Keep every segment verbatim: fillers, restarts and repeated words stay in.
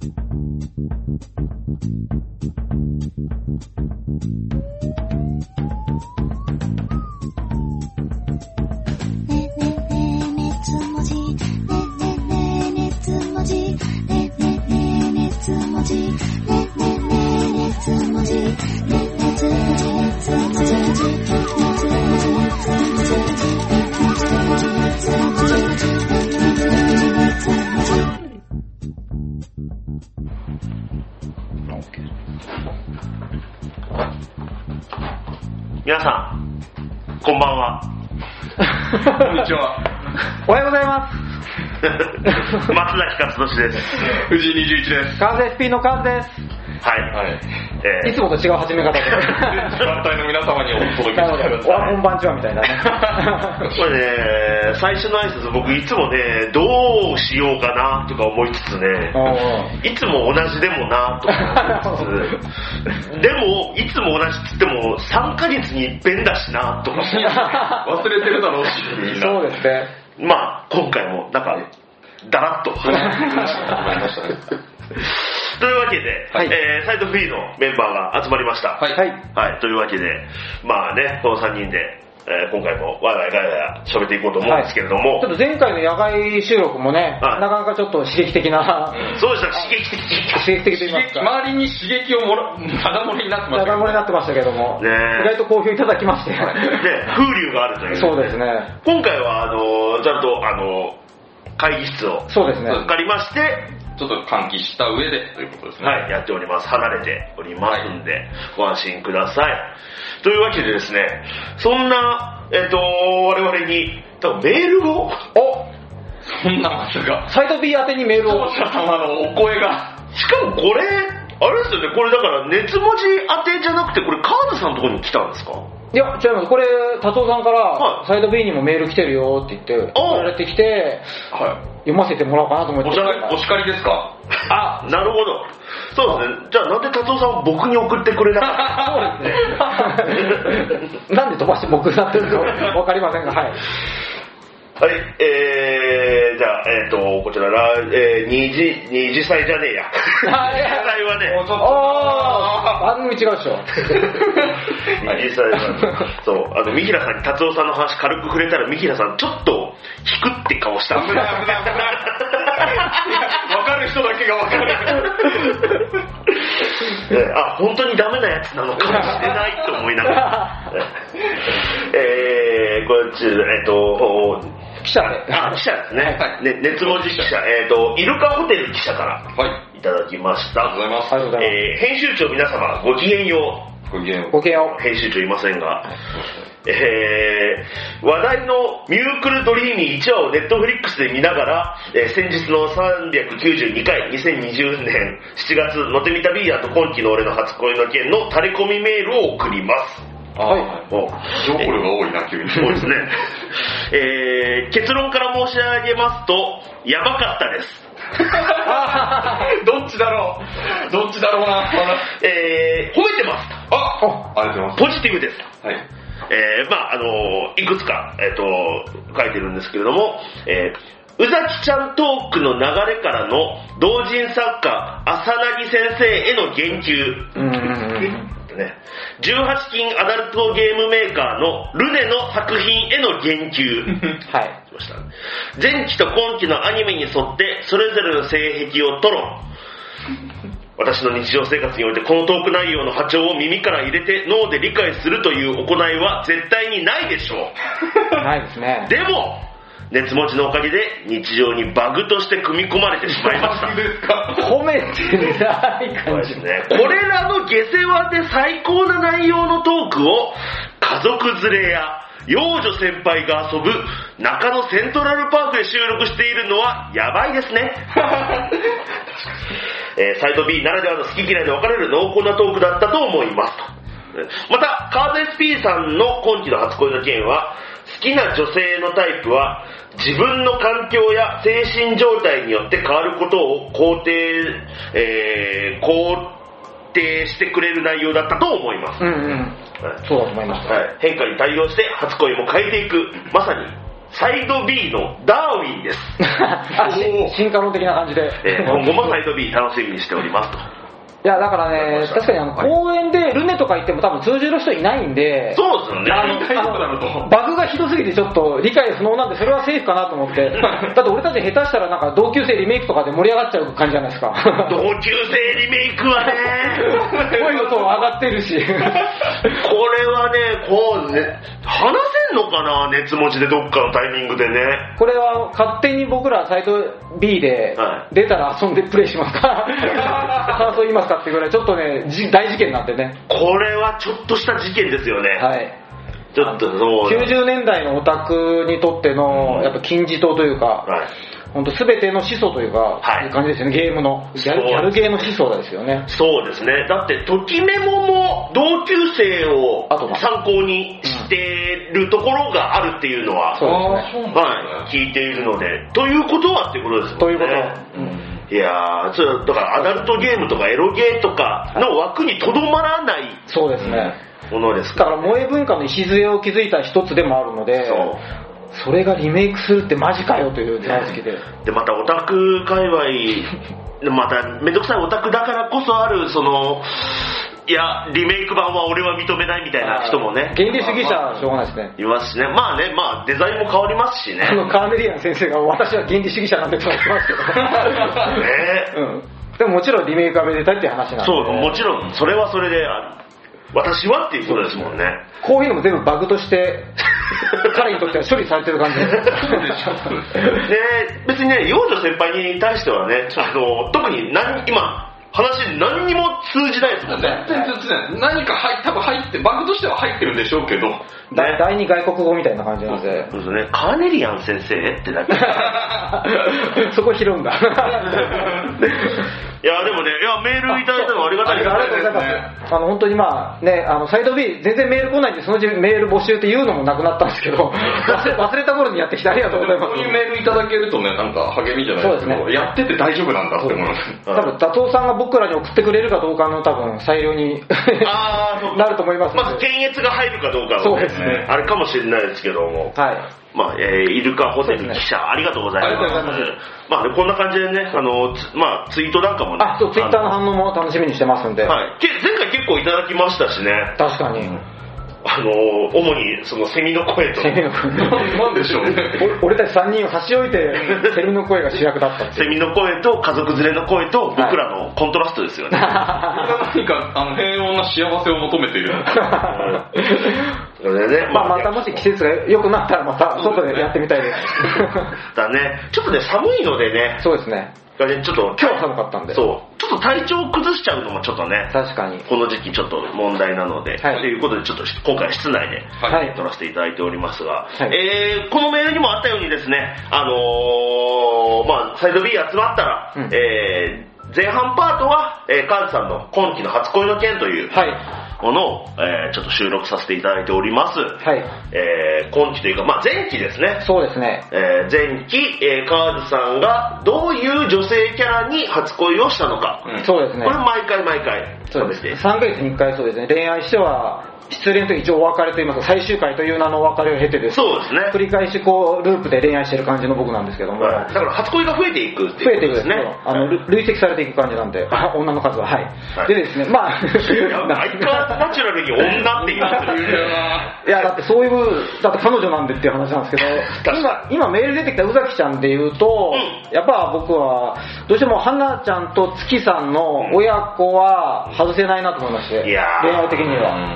皆さんこんばんは。 こんにちは。 おはようございます。 松崎勝利です。 藤井にじゅういちです。 カーズ エスピー のカーズです。 はい、 はい。 えー、 いつもと違う始め方で時間帯の皆様にお届けしてください。 おはこんばんちはみたいなね。 これね、最初の挨拶僕いつもね、どうしようかなとか思いつつね、いつも同じでもなとか思いつつでもいつも同じっつってもさんかげつに一遍だしなとか忘れてるだろうし、みんな。 そうですね。 まあ今回もなんかだらっと思いましたね。 というわけで、はい、えー、サイト B のメンバーが集まりました。 はい、 はいはい、というわけで、まあね、このさんにんで、えー、今回もワイワイガヤガヤ喋っていこうと思うんですけれども、 はい、ちょっと前回の野外収録もね、はい、なかなかちょっと刺激的な、 そうでした、刺激的刺激的と言いますか、 周りに刺激をもらただ漏れになってましたただ漏れになってましたけども、ね、意外と好評いただきまして、ね、 風流があるという。 そうですね。 今回はあのちゃんとあの会議室をそうですね借りまして、 ちょっと換気した上でということですね。 はい、やっております。離れておりますんで、はい、ご安心ください。というわけでですね、そんな、えっと、我々に、多分メールを、おそんなまさか。 サイト B 宛てにメールを。 視聴者様のお声が。 しかもこれ、あれですよね、これだから熱文字宛てじゃなくて、これカーズさんのところに来たんですか？ いや、違います。これ、達夫さんから、はい、サイト B にもメール来てるよって言って、送られてきて、はい、読ませてもらおうかなと思って。 お叱りですか？ あ、なるほど。そうですね。じゃあなんで達夫さんを僕に送ってくれなかった？ そうですね。なんで飛ばして僕になってるかわかりませんが、はい。 はい、えー、じゃあ、えっ、ー、と、こちら、えー、二次、二次祭じゃねえや。二次祭はね、 あー、番組違うでしょ。 二次祭は、そう、あの、三平さんに達夫さんの話軽く触れたら、三平さんちょっと引くって顔したんですよ。 危ない危ない危ない。わかる人だけがわかる。 あ、本当にダメなやつなのかもしれないと思いながら。えー、こっち、えっ、ー、と、 記者で。 あ、記者ですね。はい、ね、熱文字記者、えっ、ー、と、イルカホテル記者からいただきました。 はい、ありがとうございます。 えー、編集長皆様、ごきげんよう。ごきげんよう。 ごきげんよう。 編集長いませんが、えー、話題のミュークルドリーミーいちわをネットフリックスで見ながら、えー、先日のさんびゃくきゅうじゅうにかいにせんにじゅうねんしちがつのてみた B やと今期の俺の初恋の件のタレコミメールを送ります。 はい。もう情報量が多いな、急に。 そうですね。えー、結論から申し上げますと、やばかったです。 どっちだろうどっちだろうな。 えー、褒めてます。 あ、ありがとうございます。 ポジティブです。 はい。 えー、まああのいくつか、えー、と書いてるんですけれども、えー、宇崎ちゃんトークの流れからの同人作家浅薙先生への言及、 うんうんうんね、じゅうはち禁アダルトゲームメーカーのルネの作品への言及はい。 しました。前期と今期のアニメに沿ってそれぞれの性癖を吐露。私の日常生活においてこのトーク内容の波長を耳から入れて脳で理解するという行いは絶対にないでしょう。 ないですね。 でも熱文字のおかげで日常にバグとして組み込まれてしまいました。 褒めてない感じですね。これらの下世話で最高な内容のトークを家族連れや幼女先輩が遊ぶ中野セントラルパークで収録しているのはやばいですね。えー、サイト B ならではの好き嫌いで分かれる濃厚なトークだったと思いますと。またカード エスピー さんの今期の初恋の件は、好きな女性のタイプは自分の環境や精神状態によって変わることを肯定、えー、肯定してくれる内容だったと思います。 うんうん、はい、そうだと思います、 はい、変化に対応して初恋も変えていく、まさにサイド B のダーウィンです。 あ、進化論的な感じで。 えー、今後もサイド B 楽しみにしておりますと。 いやだからね、確かにあの公園でルネとか行っても多分通じる人いないんで、 そうですよね。 あのあのバグがひどすぎてちょっと理解不能なんで、それはセーフかなと思って。だって俺たち下手したらなんか同級生リメイクとかで盛り上がっちゃう感じじゃないですか。 同級生リメイクはね、 声のトーン上がってるし。これはね、こうね、話せんのかな、熱持ちでどっかのタイミングでね。これは勝手に僕らサイト B で出たら遊んでプレイしますか。感想言いますかってぐらいちょっとね大事件なんでね。これはちょっとした事件ですよね。はい。ちょっとそう。きゅうじゅうねんだいのオタクにとってのやっぱ金字塔というか、はい、本当すべての始祖というか、はい、いう感じですよね。ゲームのギャル、ギャルゲーの始祖ですよね。そうですね。だってときメモも同級生を参考にしてるところがあるっていうのは、そうですね。はい、聞いているので、ということはっていうことですもんね。ということ。うん、いやー、それだからアダルトゲームとかエロゲーとかの枠にとどまらない、そうですね、ものですから。だから萌え文化の礎を築いた一つでもあるので、そうそれがリメイクするってマジかよという大好きで、でまたオタク界隈まためんどくさいオタクだからこそあるその、いやリメイク版は俺は認めないみたいな人もね、原理主義者しょうがないですね、いますしね。まあね、まあデザインも変わりますしね。あのカーネリアン先生が私は原理主義者なんて言ってますけどね、うん、でももちろんリメイクがめでたいっていう話なんで、そうもちろんそれはそれで私はっていうことですもんね。こういうのも全部バグとして彼にとっては処理されてる感じですで別にね、幼女先輩に対してはね、あの特に何今話何にも通じないですもんね。全然通じない。何か入多分入ってバグとしては入ってるんでしょうけど、ね、第二外国語みたいな感じなんで。そうですね。カーネリアン先生ってだけそこ拾うんだいやでもね、いやメールいただいたのはありがたいですね。ありがとうございます。あの本当にまあね、あのサイド B 全然メール来ないんで、そのうちメール募集っていうのもなくなったんですけど忘れ、忘れた頃にやってきてありがとうございます。そういうメールいただけるとね、なんか励みじゃないですけど、そうですね、やってて大丈夫なんだって思います。多分打倒さんが僕らに送ってくれるかどうかの多分裁量にあなると思いますので、まず検閲が入るかどうかの、ね、そうですね、あれかもしれないですけども、はい、まあ、えー、イルカホテル記者、ね、ありがとうございます。ありがとうございます。まあ、ね、こんな感じでね、あの、まあ、ツイートなんかもね。あ、そう、ツイッターの反応も楽しみにしてますんで。はい。前回結構いただきましたしね。確かに。うん、あの、主に、その、セミの声と。セミの声。なんでしょうね。俺たちさんにんを差し置いて、セミの声が主役だったって。セミの声と、家族連れの声と、僕らのコントラストですよね。はい、何か、あの、平穏な幸せを求めている。ね、まあ、またもし季節が良くなったらまた外でやってみたいですだね、ちょっとね寒いのでね。そうですね、ちょっと今日は寒かったんで、そうちょっと体調を崩しちゃうのもちょっとね、確かにこの時期ちょっと問題なので、はい、ということでちょっと今回室内で、はい、撮らせていただいておりますが、はい、えー、このメールにもあったようにですね、あのー、まあサイド B 集まったら、うん、えー、前半パートは、えー、カーズさんの今期の初恋の件という、はい、ものを、えー、ちょっと収録させていただいております。はい。えー、今期というか、まあ、前期ですね。そうですね。えー、前期、えー、カーズさんがどういう女性キャラに初恋をしたのか。うん、そうですね。これ毎回毎回そうですね。さんかげつにいっかいそうですね。恋愛しては失恋と一応お別れといいますか、最終回という名のお別れを経てです、そうですね、繰り返しこうループで恋愛してる感じの僕なんですけども、はい、だから初恋が増えていくっていうことですね。増えていくですね、あの、はい、累積されていく感じなんで、はい、女の数は、はい、はい、でですね、まあ相変わらずナチュラルに女って言ってるいやだってそういうだって彼女なんでっていう話なんですけど今今メール出てきた宇崎ちゃんで言うと、うん、やっぱ僕はどうしても花ちゃんと月さんの親子は外せないなと思いまして、うん、恋愛的には、うん、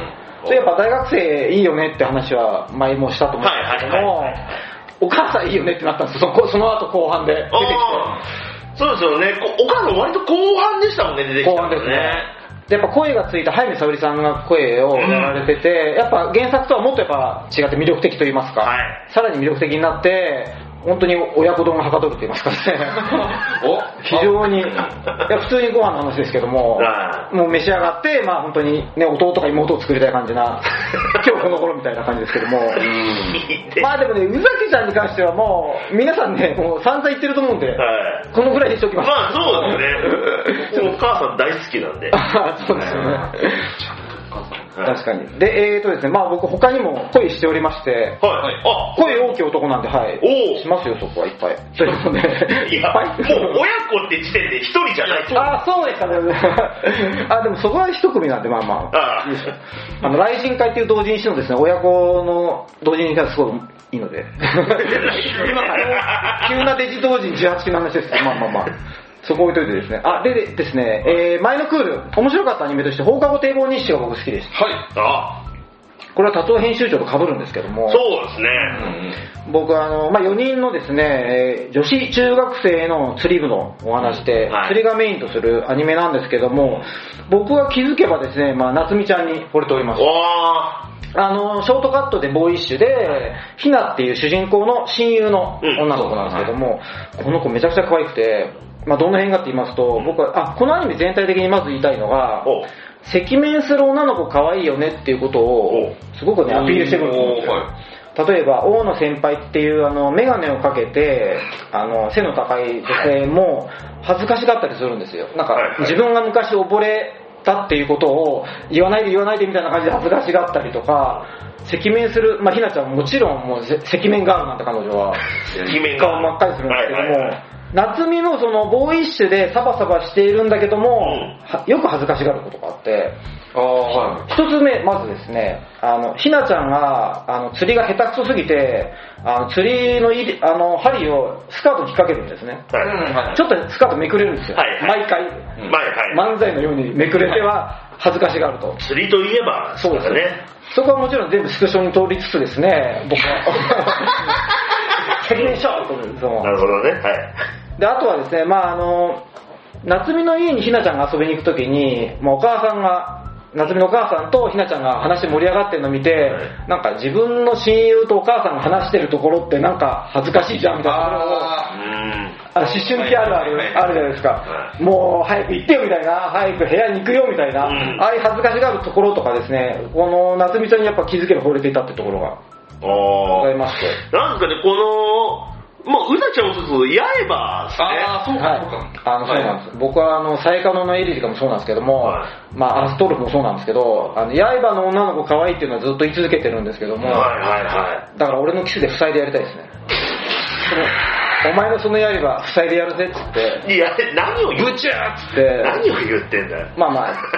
それやっぱ大学生いいよねって話は前もしたと思うんですけども、お母さんいいよねってなったんですよ、その後後半で出てきて。そうですよね、お母さん割と後半でしたもんね、出てきたのね。後半ですね。やっぱ声がついた早見沙織さんが声をやられてて、うん、やっぱ原作とはもっとやっぱ違って魅力的と言いますか、はい、さらに魅力的になって本当に親子丼がはかどると言いますかねお非常にいや普通にご飯の話ですけどももう召し上がって、まあ本当にね弟か妹を作りたい感じな今日この頃みたいな感じですけどもまあでもね宇崎ちゃんに関してはもう皆さんねもう散々言ってると思うんで、はい、このぐらいにしておきます。まあそうですねお母さん大好きなんでそうですよね確かに。で、えーとですね、まあ僕他にも恋しておりまして、 はい。あ、 恋多き男なんで、はい。 おーしますよ、そこはいっぱい。ということで、 いや、 いっぱい。 もう親子って時点で一人じゃないと。 あ、そうでしたね。あ、でもそこは一組なんで、まあまあ。 あいいですよ。あの、雷神会っていう同人誌のですね、親子の同人誌がすごいいいので。急なデジ同人じゅうはちきの話ですけど、まあまあまあ。そこ置いといてですね。あ、ででですね、えー、前のクール、面白かったアニメとして放課後堤防日誌が僕好きでした。 はい。 あ、 これは達夫編集長と被るんですけども、 そうですね。 僕はあの、まあ、よにんのですね、えー女子中学生の釣り部のお話で、 はい釣りがメインとするアニメなんですけども、僕が気づけばですね、まあ、夏美ちゃんに惚れております。 わあの、ショートカットでボーイッシュで、ひなっていう主人公の親友の女の子なんですけども、この子めちゃくちゃ可愛くて、まあ、どの辺かって言いますと、僕は、あ、このアニメ全体的にまず言いたいのがー、お赤面する女の子可愛いよねっていうことを、すごくね、アピールしてくるんですよ。例えば、大野先輩っていう、あの、メガネをかけて、あの、背の高い女性も、恥ずかしがったりするんですよ。なんかはいはい、 自分が昔溺れたっていうことを、言わないで言わないでみたいな感じで恥ずかしがったりとか、赤面する、まあ、ひなちゃんももちろん、もう、赤面ガールなんて彼女は、 赤面ガール顔真っ赤にするんですけども、 はいはいはい夏美もそのボーイッシュでサバサバしているんだけども、はよく恥ずかしがることがあって、 ああ、はい。 一つ目、まずですね、あの、ひなちゃんが、あの、釣りが下手くそすぎて、あの、釣りのいり、あの、針をスカートに引っ掛けるんですね。 はい。 うんはいちょっとスカートめくれるんですよ。 はいはい毎回、 はいはい。 漫才のようにめくれては恥ずかしがると。 釣りといえば、 そうですね。 そこはもちろん全部スクショに通りつつですね、僕は。責任しようと思うそのなるほどね。はい。 で、あとはですね、まああの、夏美の家にひなちゃんが遊びに行くときに、まあ、お母さんが、夏美のお母さんとひなちゃんが話して盛り上がってるのを見て、 はいなんか自分の親友とお母さんが話してるところってなんか恥ずかしいじゃんみたいなところを、 あうーん。 あの思春期あるある、 はいはいあるじゃないですか、 はもう早く行ってよみたいな、早く部屋に行くよみたいな、 うんああいう恥ずかしがるところとかですね、この夏美ちゃんにやっぱ気づけば惚れていたってところがございあまして、 ー。なんですかね、この、もう、うさちゃんもそうそう、刃ですね。 あー、そうはいか、そうか。 あのそうなんです、僕はあのサイカノのエリリカもそうなんですけども、 はいまあ、アストルフもそうなんですけど、あの刃の女の子可愛いっていうのはずっと言い続けてるんですけども、 はいはいはだから俺のキスで塞いでやりたいですね。そのお前のその刃塞いでやるぜっつって、 い。いや、何を言うブチューっつって、 何を言ってんだよ。 まあまあ、 刃、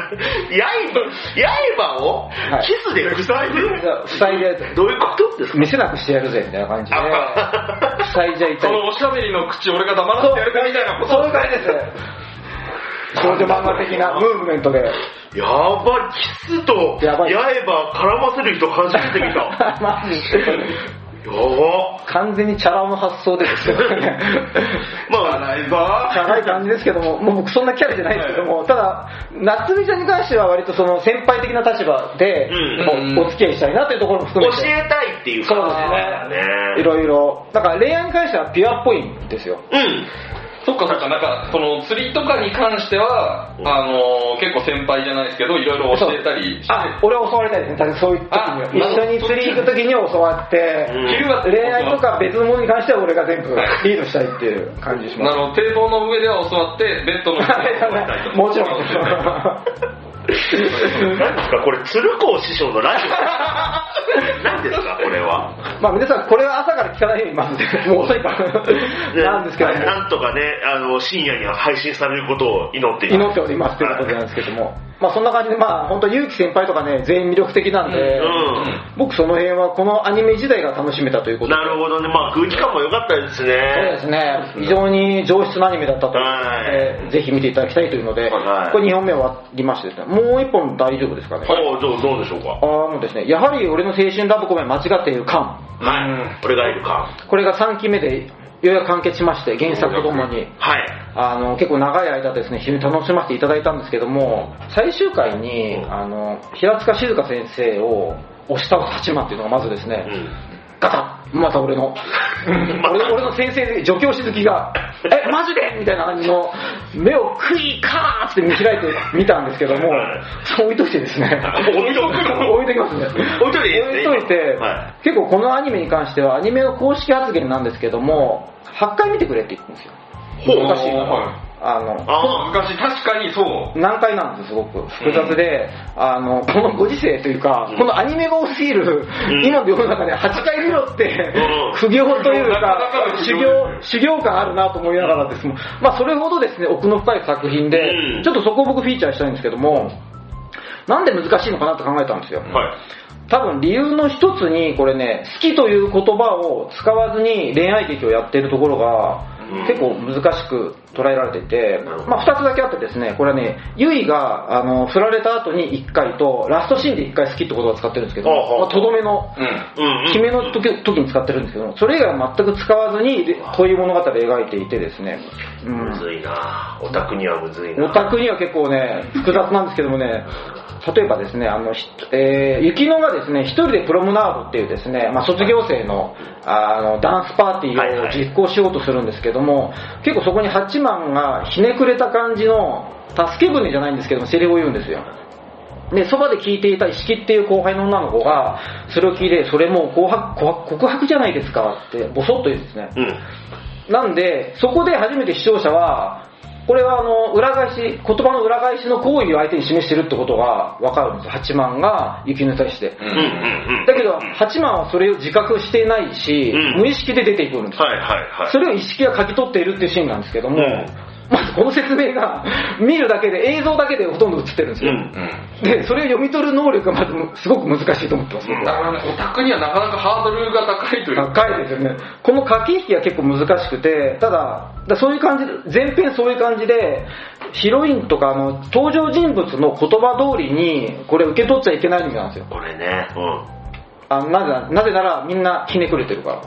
刃をはいキスで塞いでる、 塞いでやるどういうことですか？ 見せなくしてやるぜみたいな感じで、塞いじゃいたい。 そのおしゃべりの口俺が黙らせてやるかみたいなことそういう感じです。少女漫画的なムーブメントで。 やばい、キスとやばい刃絡ませる人初めて見た。 マジやば。 完全にチャラ男の発想でですよね。 まあ、 ないぞチャラい感じですけども、もう僕そんなキャラじゃないですけども、ただ、夏美ちゃんに関しては割とその先輩的な立場で、 うんおお付き合いしたいなというところも含めて。 教えたいっていうそうです感じね。 だよね。 いろいろ。だから恋愛に関してはピュアっぽいんですよ。 うん。 そっかそっか、なんか、その釣りとかに関しては、 うんあのー、結構先輩じゃないですけど、いろいろ教えたりして、 あ、俺は教わりたいですね。確かにそういう時には。 あ一緒に釣り行く時には教わって、 うん昼は恋愛とか別のものに関しては俺が全部リードしたいっていう感じします。 なるほど、堤防の上では教わって、ベッドの上では教わりたいと。 もちろん。 何ですかこれ、鶴光師匠のラジオ何ですかこれは。 まあ皆さんこれは朝から聞かないようにまずもう遅いからなんですけども、 なんとかね、あの、深夜に配信されることを祈っています。 祈っておりますということなんですけども、まあそんな感じで、まあ本当結城先輩とかね全員魅力的なんで、 うん僕その辺はこのアニメ自体が楽しめたということで、 なるほどね。まあ空気感も良かったですね。 そうですね、非常に上質なアニメだったということはいで、ぜひ見ていただきたいというので、 はいこれにほんめ終わりましてですね、もういっぽん大丈夫ですかね。 おうどうどうでしょうか。 あのですね、やはり俺の青春ラブコメ間違っている感、 はい。俺がいるか。 これがさんきめでようやく完結しまして、原作とともに。 はい。 あの結構長い間ですね非常に楽しませていただいたんですけども、最終回にうんあの平塚静香先生を押し倒す八幡っていうのがまずですね、 うん。 ガタッまた俺の俺俺の先生で助教師好きがえマジでみたいな感じの目をクイカーって見開いて見たんですけども、そう置いといてですね置いとくの置いときますね置いといていいですね置いといて、 は結構このアニメに関してはアニメの公式発言なんですけどもはちかい見てくれって言ってるんですよ。 ほうおかしいな。 はあのあ昔確かにそう難解なんですすごく複雑で、うん、あのこのご時世というか、うん、このアニメが多すぎる、うん、今の世の中ではちかい見ろって、うん、苦行というか修行修行感あるなと思いながらですも、まあ、それほどですね奥の深い作品で、うん、ちょっとそこを僕フィーチャーしたいんですけども、なんで難しいのかなって考えたんですよ、はい、多分理由の一つにこれね好きという言葉を使わずに恋愛劇をやっているところが結構難しく捉えられていて、まあ、ふたつだけあってですね、これはねユイがあの振られた後にいっかいとラストシーンでいっかい好きって言葉を使ってるんですけど、まあ、とどめの決めの時, 時に使ってるんですけど、それ以外は全く使わずにこういう物語を描いていてですね、 うん、むずいなオタクにはむずいなオタクには結構ね複雑なんですけどもね、例えばですね、あの、えー、雪乃がですね、一人でプロムナードっていうですね、まあ、卒業生の、あの、ダンスパーティーを実行しようとするんですけども、はいはい、結構そこに八幡がひねくれた感じの、助け舟じゃないんですけども、セリフを言うんですよ。で、そばで聞いていた石木っていう後輩の女の子が、それを聞いて、それもう告白、告白じゃないですかって、ボソッと言うんですね。うん、なんで、そこで初めて視聴者は、これはあの裏返し、言葉の裏返しの行為を相手に示してるってことが分かるんですよ、八幡が雪乃に対して、うんうんうん、だけど八幡はそれを自覚していないし、うん、無意識で出てくるんですよ、はいはいはい、それを意識が書き取っているっていうシーンなんですけども、うん、まずこの説明が見るだけで映像だけでほとんど映ってるんですよ、うんうん、でそれを読み取る能力がまずすごく難しいと思ってます、うん、 だからねオタクにはなかなかハードルが高いというか高いですよね。この駆け引きが結構難しくて、ただだそういう感じで前編そういう感じでヒロインとかあの登場人物の言葉通りにこれ受け取っちゃいけないんですよこれね、うん、 あなぜなぜならみんなひねくれてるから、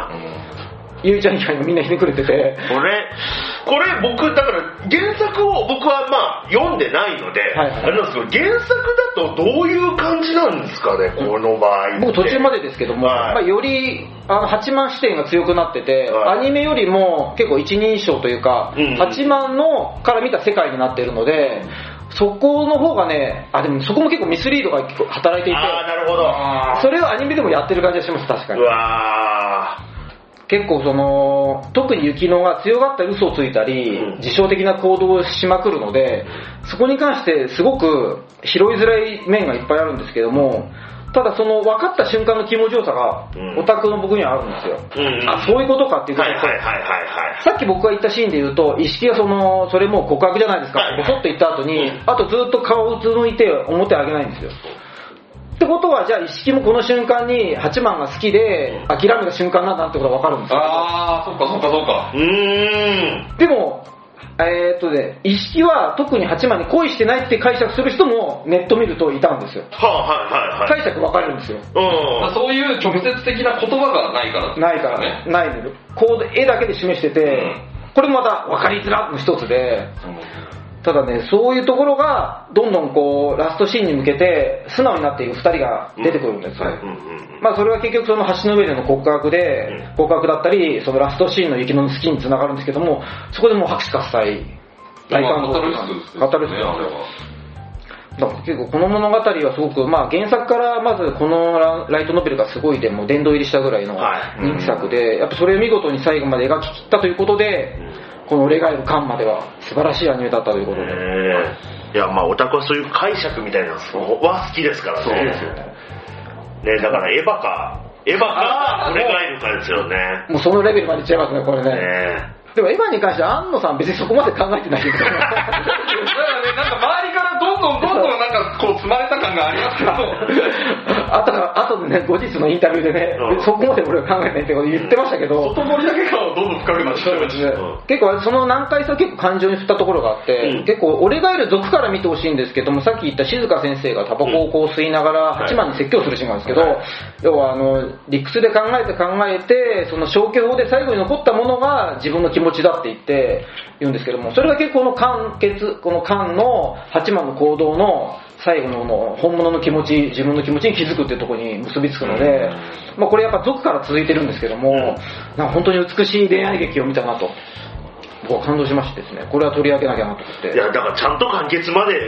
うんうんゆいちゃん以外もみんなひねくれててこれこれ僕だから原作を僕はまあ読んでないので、はいはい、あれなんですけど原作だとどういう感じなんですかねこの場合僕途中までですけども、はいまあ、よりあの八幡視点が強くなってて、はい、アニメよりも結構一人称というか、うんうん、八幡のから見た世界になっているのでそこの方がねあでもそこも結構ミスリードが働いていてあなるほどそれをアニメでもやってる感じがします確かにうわ結構その特に雪乃が強がった嘘をついたり、うん、自傷的な行動をしまくるのでそこに関してすごく拾いづらい面がいっぱいあるんですけどもただその分かった瞬間の気持ちよさが、うん、オタクの僕にはあるんですよ、うんうん、あそういうことかっていうことと、はいはいはいはい、さっき僕が言ったシーンで言うと意識がそのそれもう告白じゃないですか、はいはい、ボソッと言った後に、うん、あとずっと顔をうつむいて表上げないんですよってことはじゃあ一色もこの瞬間に八幡が好きで諦めた瞬間なんだってことが分かるんですよああそっかそっかそっかうーんでもえー、っとね一色は特に八幡に恋してないって解釈する人もネット見るといたんですよはあはいはいはい解釈分かれるんですよ、 うん、そういう直接的な言葉がないから、 ね、ないからねないでこう絵だけで示してて、うん、これもまた分かりづらの一つで、うんただね、そういうところがどんどんこうラストシーンに向けて素直になっているふたりが出てくるんですよ、うんはいうんうん、まあそれは結局その橋の上での告白で、うん、告白だったりそのラストシーンの雪乃の好きにつながるんですけどもそこでもう拍手喝采大感動ですね語るっすよねだから結構この物語はすごく、まあ、原作からまずこのライトノベルがすごいでもう殿堂入りしたぐらいの人気作で、はい、やっぱそれを見事に最後まで描き切ったということで、うんこの俺がいる巻までは素晴らしいアニメだったということで、 いやまあオタクはそういう解釈みたいなのは好きですからねそうですよねねだからエヴァかエヴァか俺がいるかですよねもうそのレベルまでいっちゃいますねこれ ね, ねでもエヴァに関しては安野さん別にそこまで考えてないけどだからねなんか周りからどんどんどんどんなんかこう積まれた感がありますけどあとあとでね後日のインタビューでね、うん、そこまで俺は考えてないってこと言ってましたけど、 うん、外堀だけがどんどん深くなってきてました、 うん、結構その難解さ結構感情に振ったところがあって、うん、結構俺がいる族から見てほしいんですけどもさっき言った静香先生がタバコをこう吸いながら八幡に説教するシーンなんですけど、はい、要はあの理屈で考えて考えてその消去法で最後に残ったものが自分の気持ちだって言って言うんですけどもそれが結構この完結この間の八幡の行動の最後のもう本物の気持ち自分の気持ちに気づくっていうところに結びつくので、まあ、これやっぱ族から続いてるんですけどもなんか本当に美しい恋愛劇を見たなと僕は感動しましてですねこれは取り上げなきゃなと思っていやだからちゃんと完結まで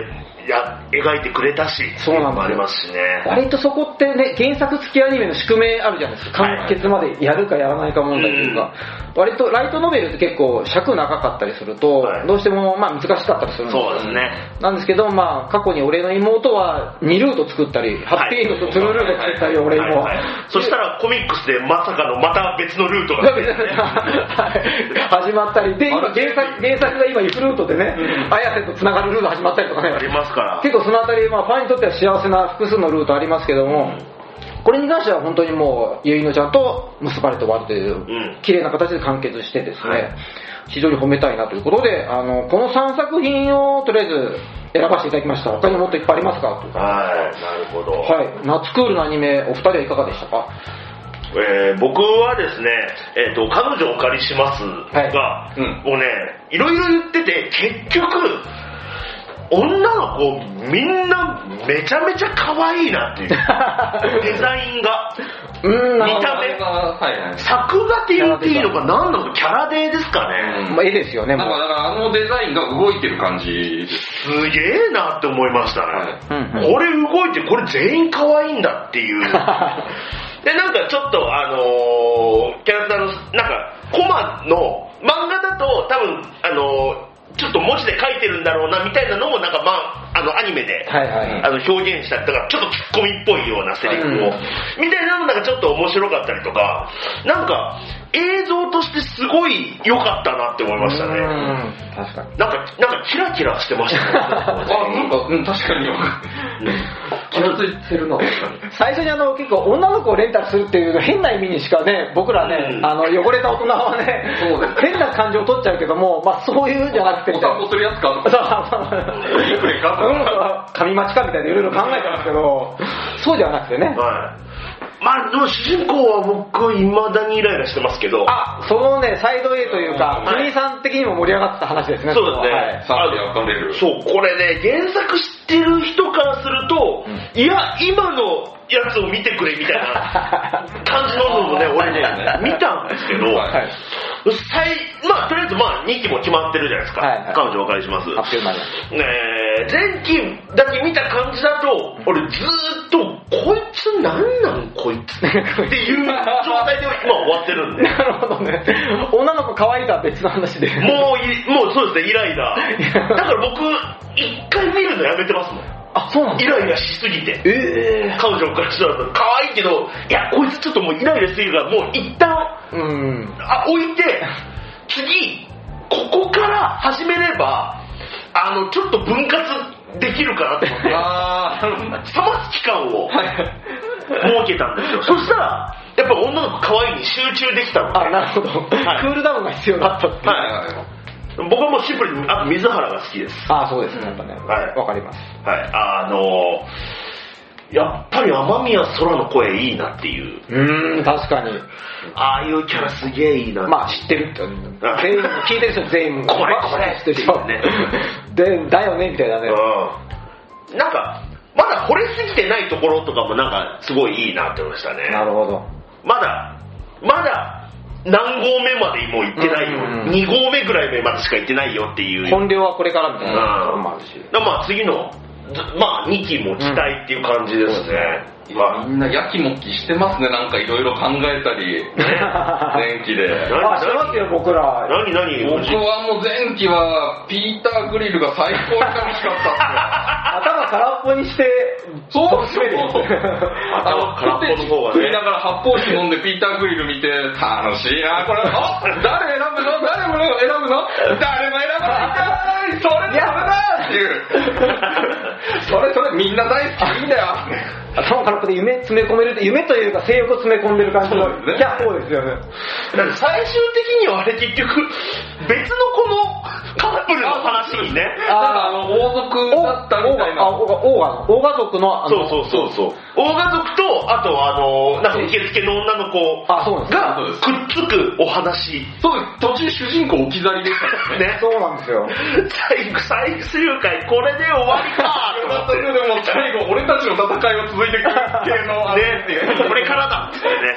や描いてくれたし、 そうなんですよ。 ありますしね。 割とそこってね、原作付きアニメの宿命あるじゃないですか。完結までやるかやらないか問題というか、はいはい、割とライトノベルって結構尺長かったりすると、はい、どうしてもまあ難しかったりするんですよ。 そうですね。 なんですけど、まあ過去に俺の妹はにルート作ったり、ハッピーエンドとトゥルールート作ったり、俺も、はいはいはい。 そしたらコミックスでまさかのまた別のルートが、ねはい、始まったり、で、今原作、原作が今イフルートでね、綾瀬と繋がるルート始まったりとかね。 ありますから。 結構そのあたり、まあファンにとっては幸せな複数のルートありますけども、うん、これに関しては本当にもう、ゆいのちゃんと結ばれて終わるという、うん、綺麗な形で完結してですね、はい、非常に褒めたいなということで、あの、このさんさく品をとりあえず選ばせていただきました。他にもっといっぱいありますかと。 はい、なるほど。 はい、夏クールのアニメ、お二人はいかがでしたか？ えー、僕はですね、えーと、彼女をお借りしますが、はい、うん、もうね、いろいろ言ってて、結局、女の子みんなめちゃめちゃ可愛いなっていうデザインがうん見た目、はいはい、作画って言っていいのか何なのかキャラデーですかね、 うんまあ、絵ですよね。 なんかだからあのデザインが動いてる感じです。 すげえなって思いましたね、はい、これ動いてこれ全員可愛いんだっていうでなんかちょっとあのー、キャラクターのなんかコマの漫画だと多分あのーちょっと文字で書いてるんだろうなみたいなのもなんかまああのアニメで、はいはい、あの表現したりとかちょっとツッコミっぽいようなセリフを、うん、みたいなのなんかちょっと面白かったりとかなんか映像としてすごい良かったなって思いましたね。 うん確かになんかなんかキラキラしてましたねあなんか、うん、確かに気がついてるな最初にあの結構女の子をレンタルするっていう変な意味にしかね僕らね、うん、あの汚れた大人はねそうです変な感情を取っちゃうけどもまあそういうんじゃなくてお散歩するやつかとかいくれかとか神待ちかみたいないろいろ考えたんですけどそうじゃなくてね、 はいまあでも主人公は僕未だにイライラしてますけどあそのねサイド A というか君、はい、さん的にも盛り上がった話ですね。 そうですね、はい、あのそうこれね原作知ってる人からすると、うん、いや今のやつを見てくれみたいな感じののもね俺ね見たんですけど、はい最まあとりあえずまあにきも決まってるじゃないですか、はいはい、彼女お借りします発表になります、 ね、前期だけ見た感じだと俺ずーっとこいつなんなんこいつっていう状態で今終わってるんでなるほどね女の子可愛いとは別の話でもういもうそうですねイライラだから僕一回見るのやめてますもん。 あ、そうなんイライラしすぎて、 えー、 彼女からしたら可愛いけどいやこいつちょっともうイライラしすぎるからもう一旦うんあ置いて次ここから始めればあのちょっと分割できるかなと思ってあ冷ます期間を設けたんですよそしたらやっぱ女の子可愛いに集中できたのであなるほど、はい、クールダウンが必要だったっていう、はい僕はもうシンプルにあ水原が好きです。 ああそうですねやっぱねはいわかります。 はいあのー、やっぱり雨宮空の声いいなっていううーん確かにああいうキャラすげえいいなまあ知ってるって全員聞いてる人全員これこれって言ってねでだよねみたいなねうんなんかまだ惚れすぎてないところとかもなんかすごいいいなって思いましたね。 なるほどまだまだ何号目までもう行ってないよ、うんうん、に号目ぐらい目までしか行ってないよっていう本領はこれからみたいなところもあるし、 うん、まあ次のまあにきも期待っていう感じですね、 うんまあ、みんなやきもきしてますねなんかいろいろ考えたり前期であしてますよ僕ら何何僕はもう前期はピーター・グリルが最高に楽しかったっすよ頭空っぽにしてそうそうそう頭空っぽの方がね食いながら発泡酒飲んでピーター・グリル見て楽しいなこれあ誰選ぶの誰も選ぶの誰も選ばないそれそれだっていうそれそれみんな大好きいいんだよ頭空っぽで夢詰め込める夢というか性欲を詰め込んでる感じのキャッホーですよね。 だって最終的にはあれ結局別のこのカップルの話にねああの王族だったみたいな王が王が族のそうそうそうそう王が族とあとあのなんか受付の女の子がくっつくお話そう途中主人公置き去りでしたからねそうなんですよ最後最終回これで終わりかと思ってでも最後俺たちの戦いは続いてくる系のねこれからだってね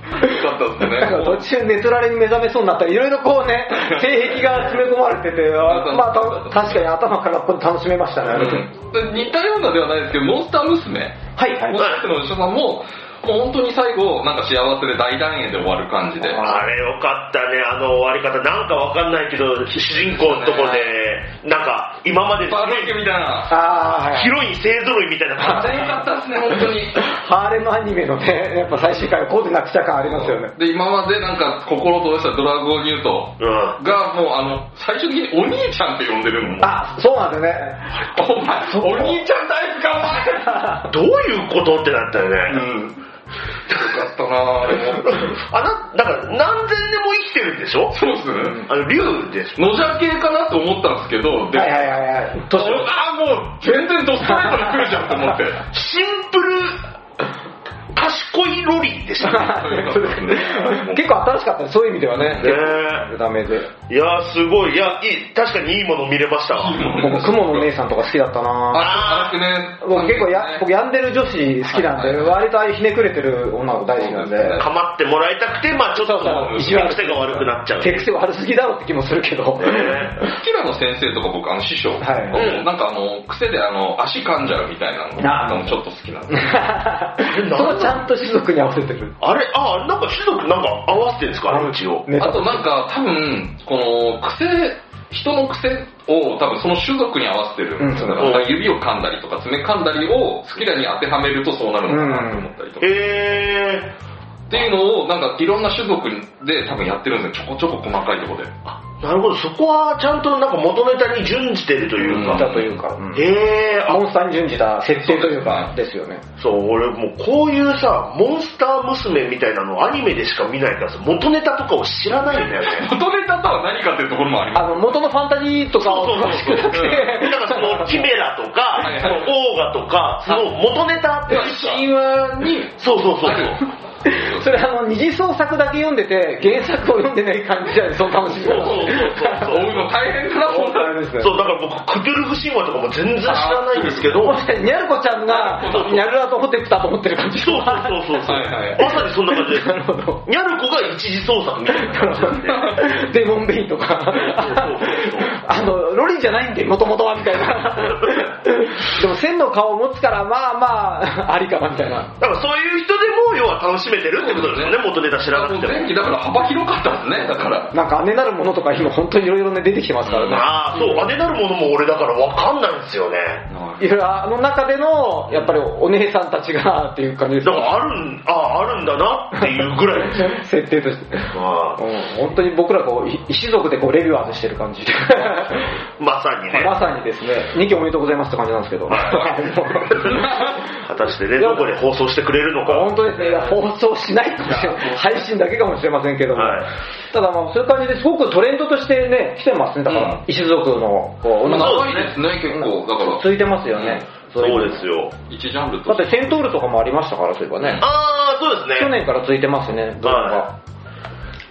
かったですね。 なんか途中寝取られに目覚めそうになったり、いろいろこうね、性癖が詰め込まれてて、まあ確かに頭空っぽで楽しめましたね、 うん、似たようなではないですけど、モンスター娘。 はい、はい。 モンスター娘のお医者さんも、もう本当に最後、なんか幸せで大団円で終わる感じで。 あれよかったね、あの終わり方。なんかわかんないけど、主人公のとこで、なんか今までバーベキューみたいな。 あ、はい、ヒロイン勢揃いみたいな感じ。 あれよかったですね、本当に。 ハーレムアニメのね、やっぱ最終回はこうでなくちゃ感ありますよね。 で、今までなんか心を閉ざしたドラゴンニュートが、もうあの、最終的にお兄ちゃんって呼んでるのも。 あ、そうなんですよね。 お前、お兄ちゃんタイプか、 お前。どういうことってなったよね。うん。 よかったなぁ、あれも。 あな、だから何千年も生きてるんでしょ？ そうっすね。 あの、竜です。 野じゃ系かなと思ったんですけど、 ではいはいはいはい。 ああ、もう全然ドストレートに来るじゃんと思って。 シンプル、賢いロリでしたね。結構新しかったです、そういう意味ではね。ねダメで。 いやすごい、いや、いい、確かにいいもの見れましたわ。 僕、雲の姉さんとか好きだったなああ、ね。 僕結構や、僕病んでる女子好きなんで、割とああいうひねくれてる女の子大好きなんで。 かまってもらいたくて、まあちょっと、手癖が悪くなっちゃう。 手癖悪すぎだろって気もするけど。 キラの先生とか僕、あの師匠。はい。なんかあの、癖であの、足噛んじゃうみたいなのもちょっと好きなんで。 ちゃんと種族に合わせてる。 あれ、あ、なんか種族なんか合わせてるんですか、うちを。 あとなんか多分、この癖、人の癖を多分その種族に合わせてる。うん、だから指を噛んだりとか爪噛んだりを好きなに当てはめるとそうなるのかなと思ったりとか。 へ、うん、えー。 っていうのをなんかいろんな種族で多分やってるんですよ、ちょこちょこ細かいところで。 あ、なるほど、そこはちゃんとなんか元ネタに準じてるというか。 だというか。 うん、へー。 モンスターに準じた設定というかですよね。 そう、俺もうこういうさ、モンスター娘みたいなのをアニメでしか見ないからさ、元ネタとかを知らないんだよね。 元ネタとは何かっていうところもあります。 あの、元のファンタジーとかを詳しくなくて。 だからその、キメラとか、そのオーガとか、その元ネタっていうか。 神話に、 そうそうそうそう。 それあの二次創作だけ読んでて原作を読んでない感じじゃない、その楽しみ方。 そうそうそうそう。追うの大変だな、本当に。そう、だから僕、クトゥルフ神話とかも全然知らないんですけど。 もしかしてニャルコちゃんがニャルラとホテプタと思ってる感じ。 そうそうそうそう。まさにそんな感じです。なるほど。ニャルコが一次創作みたいな感じなんで。 デモンベインとか。あの、ロリじゃないんで、もともとはみたいな。でも千の顔を持つから、まあまあ、ありかなみたいな。 だからそういう人でも、要は楽しめてるってことですよね、元ネタ知らなくても。 前期だから幅広かったですね、だから。 なんか姉なるものとか今本当にいろいろね出てきてますからね。 ああ、そう、姉なるものも俺だから分かんないんですよね。 いろいろあの中での、やっぱりお姉さんたちがっていう感じです。 だからあるん、ああ、あるんだなっていうぐらいです設定として。あ、うん、本当に僕らこう、一族でこうレビュアーズしてる感じで。 まさにね。 まさにですね、にきおめでとうございますって感じなんですけど。 果たしてね、どこで放送してくれるのか。 本当ですね、放送しないかもしれない。配信だけかもしれませんけども。はい、ただまあそういう感じですごくトレンドとしてね、来てますね。だから、うん、一族の、 こう、長いですね、結構。だから。 ついてますよね。 そうですよ。 一ジャンルと。 だってセントールとかもありましたから、そういえばね。 ああ、そうですね。 去年からついてますね、動画が。はい、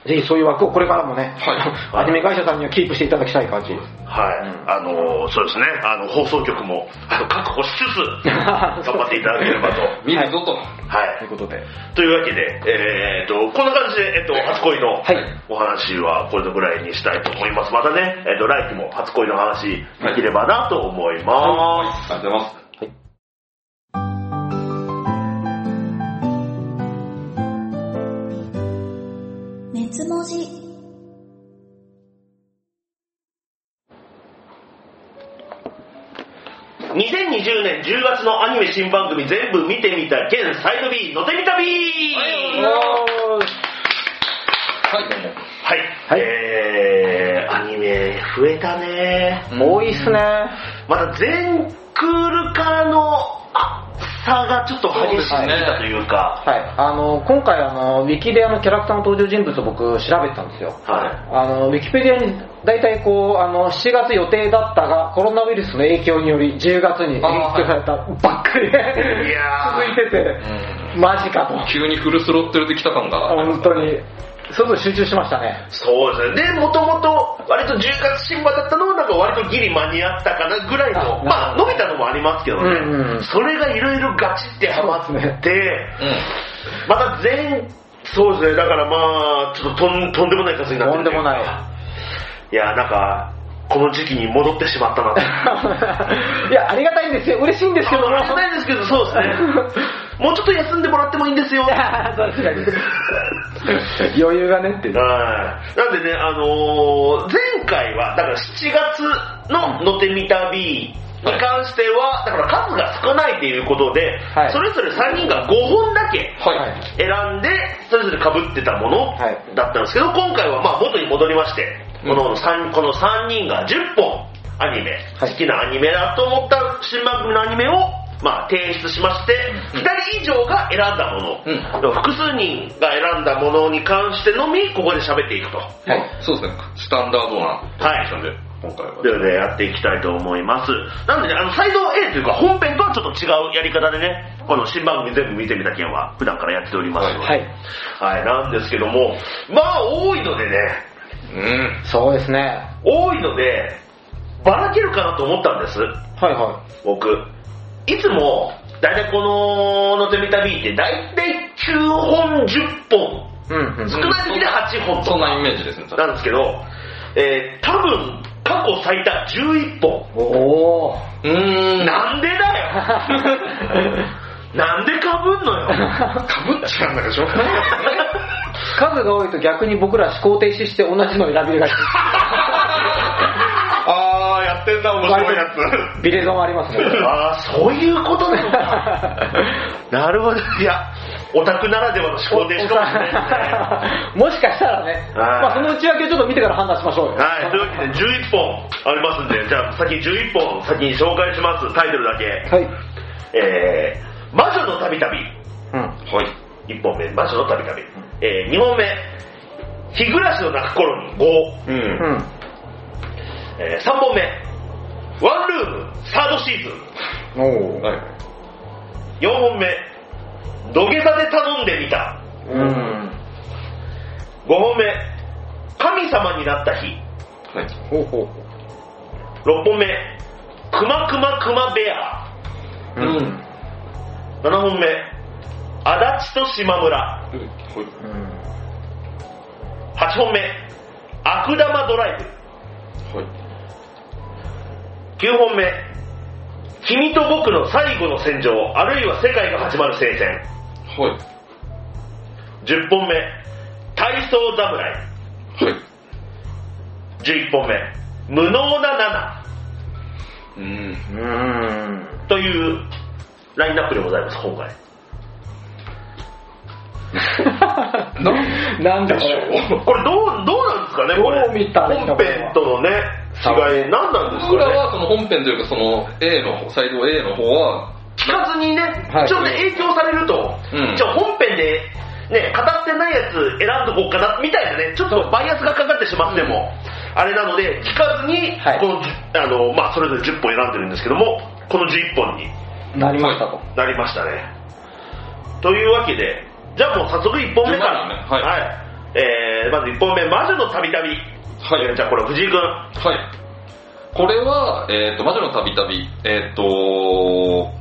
ぜひそういう枠をこれからもね、はい、アニメ会社さんにはキープしていただきたい感じ。 はい。うん、あのー、そうですね、あの、放送局もあの確保しつつ、頑張っていただければと。 見るぞと。 はい。 ということで。 というわけで、えー、っと、こんな感じで、えっと、初恋のお話はこれぐらいにしたいと思います。またね、えっと、来期も初恋の話できればなと思います。はい、 ありがとうございます。 熱文字。 にせんにじゅうねんじゅうがつのアニメ新番組全部見てみた兼サイド B のてみ旅。はいはい、どうも。 はい、はい、えー、アニメ増えたね。 多いっすね。 まだ全クールからのあ差がちょっと激しすぎたというか、 はい、あの今回あのウィキであのキャラクターの登場人物を僕調べたんですよ。はい、あのウィキペディアに大体こうあのしちがつ予定だったがコロナウイルスの影響によりじゅうがつに延期されたばっかりでいや続いてて、うん、マジかと急にフルスロットルで来た感が本当にすごい集中しましたね。 そうですね。で、もともと割とじゅうがつ新馬だったのはなんか割とギリ間に合ったかなぐらいの、まあ伸びたのもありますけどね。うんうん、それがいろいろガチってハマって、うん、また前そうですね、だからまあ、ちょっととんとんでもない数になってる、 とんでもない。 いや、なんか、この時期に戻ってしまったなと。 いや、ありがたいんですよ。嬉しいんですけども。 ありがたいんですけど、そうですね。もうちょっと休んでもらってもいいんですよ。 確かに。余裕がねっていう。 はい。なんでね、あのー、前回は、だからしちがつののてみ旅に関しては、だから数が少ないということで、はい、それぞれさんにんがごほんだけ選んで、それぞれ被ってたものだったんですけど、今回はまあ元に戻りまして、この 3, このさんにんがじゅっぽんアニメ、好きなアニメだと思った新番組のアニメをまあ提出しまして、ふたり以上が選んだもの、うん、複数人が選んだものに関してのみここで喋っていくと。はい、 そうですね、スタンダードなポジションで、はい、今回はで、ね、やっていきたいと思います。なんでね、あのサイド A というか本編とはちょっと違うやり方でね、この新番組全部見てみた件は普段からやっておりますので、はい、はい、なんですけども、まあ多いのでね、 うん、そうですね。 多いのでばらけるかなと思ったんです。はいはい。僕いつもだいたいこののてみ旅ってだいたいきゅうほんじゅっぽん、うんうん、少ない時ではちほんとか、 そんなイメージですね。 なんですけど、えー、多分過去最多じゅういっぽん。 おー、 うーん、なんでだよ。なんでかぶんのよ。 かぶっちゃうんだけどしょうがない。 数が多いと逆に僕ら思考停止して同じの選びがち。 あー、やってんな、面白いやつ。 ビレゾンありますね。 あー、そういうことなのか。なるほど。いや、オタクならではの思考停止かもしれないですね。 もしかしたらね、まあその内訳をちょっと見てから判断しましょうよ。 はい、というわけでじゅういっぽんありますんで、じゃあ先にじゅういっぽん先に紹介します。タイトルだけ。はい。えー、魔女のたびたび。うん。はい。いっぽんめ、魔女のたびたび。えー、にほんめ、日暮らしの泣く頃にご。うん。うん。えー、さんぼんめ、ワンルームサードシーズン。おー。はい。よんほんめ、土下座で頼んでみた。うん。ごほんめ、神様になった日。はい。ほうほうほう。ろっぽんめ、くまくまくまベア。うん。ななほんめ、足立と島村。うん。はちほんめ、悪玉ドライブ。はい。きゅうほんめ、君と僕の最後の戦場、あるいは世界が始まる聖戦。はい。じゅっぽんめ、体操侍。はい。じゅういっぽんめ、無能なナナ。うーん。うーん。というラインナップでございます、今回。 ななんでしょう。 これどう、どうなんですかね、これ。 どう見たらいいの本編とのね、違い、何なんですかね。 僕らはその本編というか、その A の、サイド A の方は、 聞かずにね、はい、ちょっと影響されると、うん、じゃあ本編で、ね、語ってないやつ選んどこうかな、みたいなね、ちょっとバイアスがかかってしまっても、うん、あれなので、聞かずに、はい、この、あの、まあ、それぞれじゅっぽん選んでるんですけども、このじゅういっぽんになりましたと。 なりましたね。というわけで、じゃあもう早速いっぽんめから、ね、はい、はい、えー、まずいっぽんめ、魔女のたびたび。はい、じゃあこれ藤井君。はい。 これは、えっ、ー、と、魔女のたびたび、えっ、ー、と、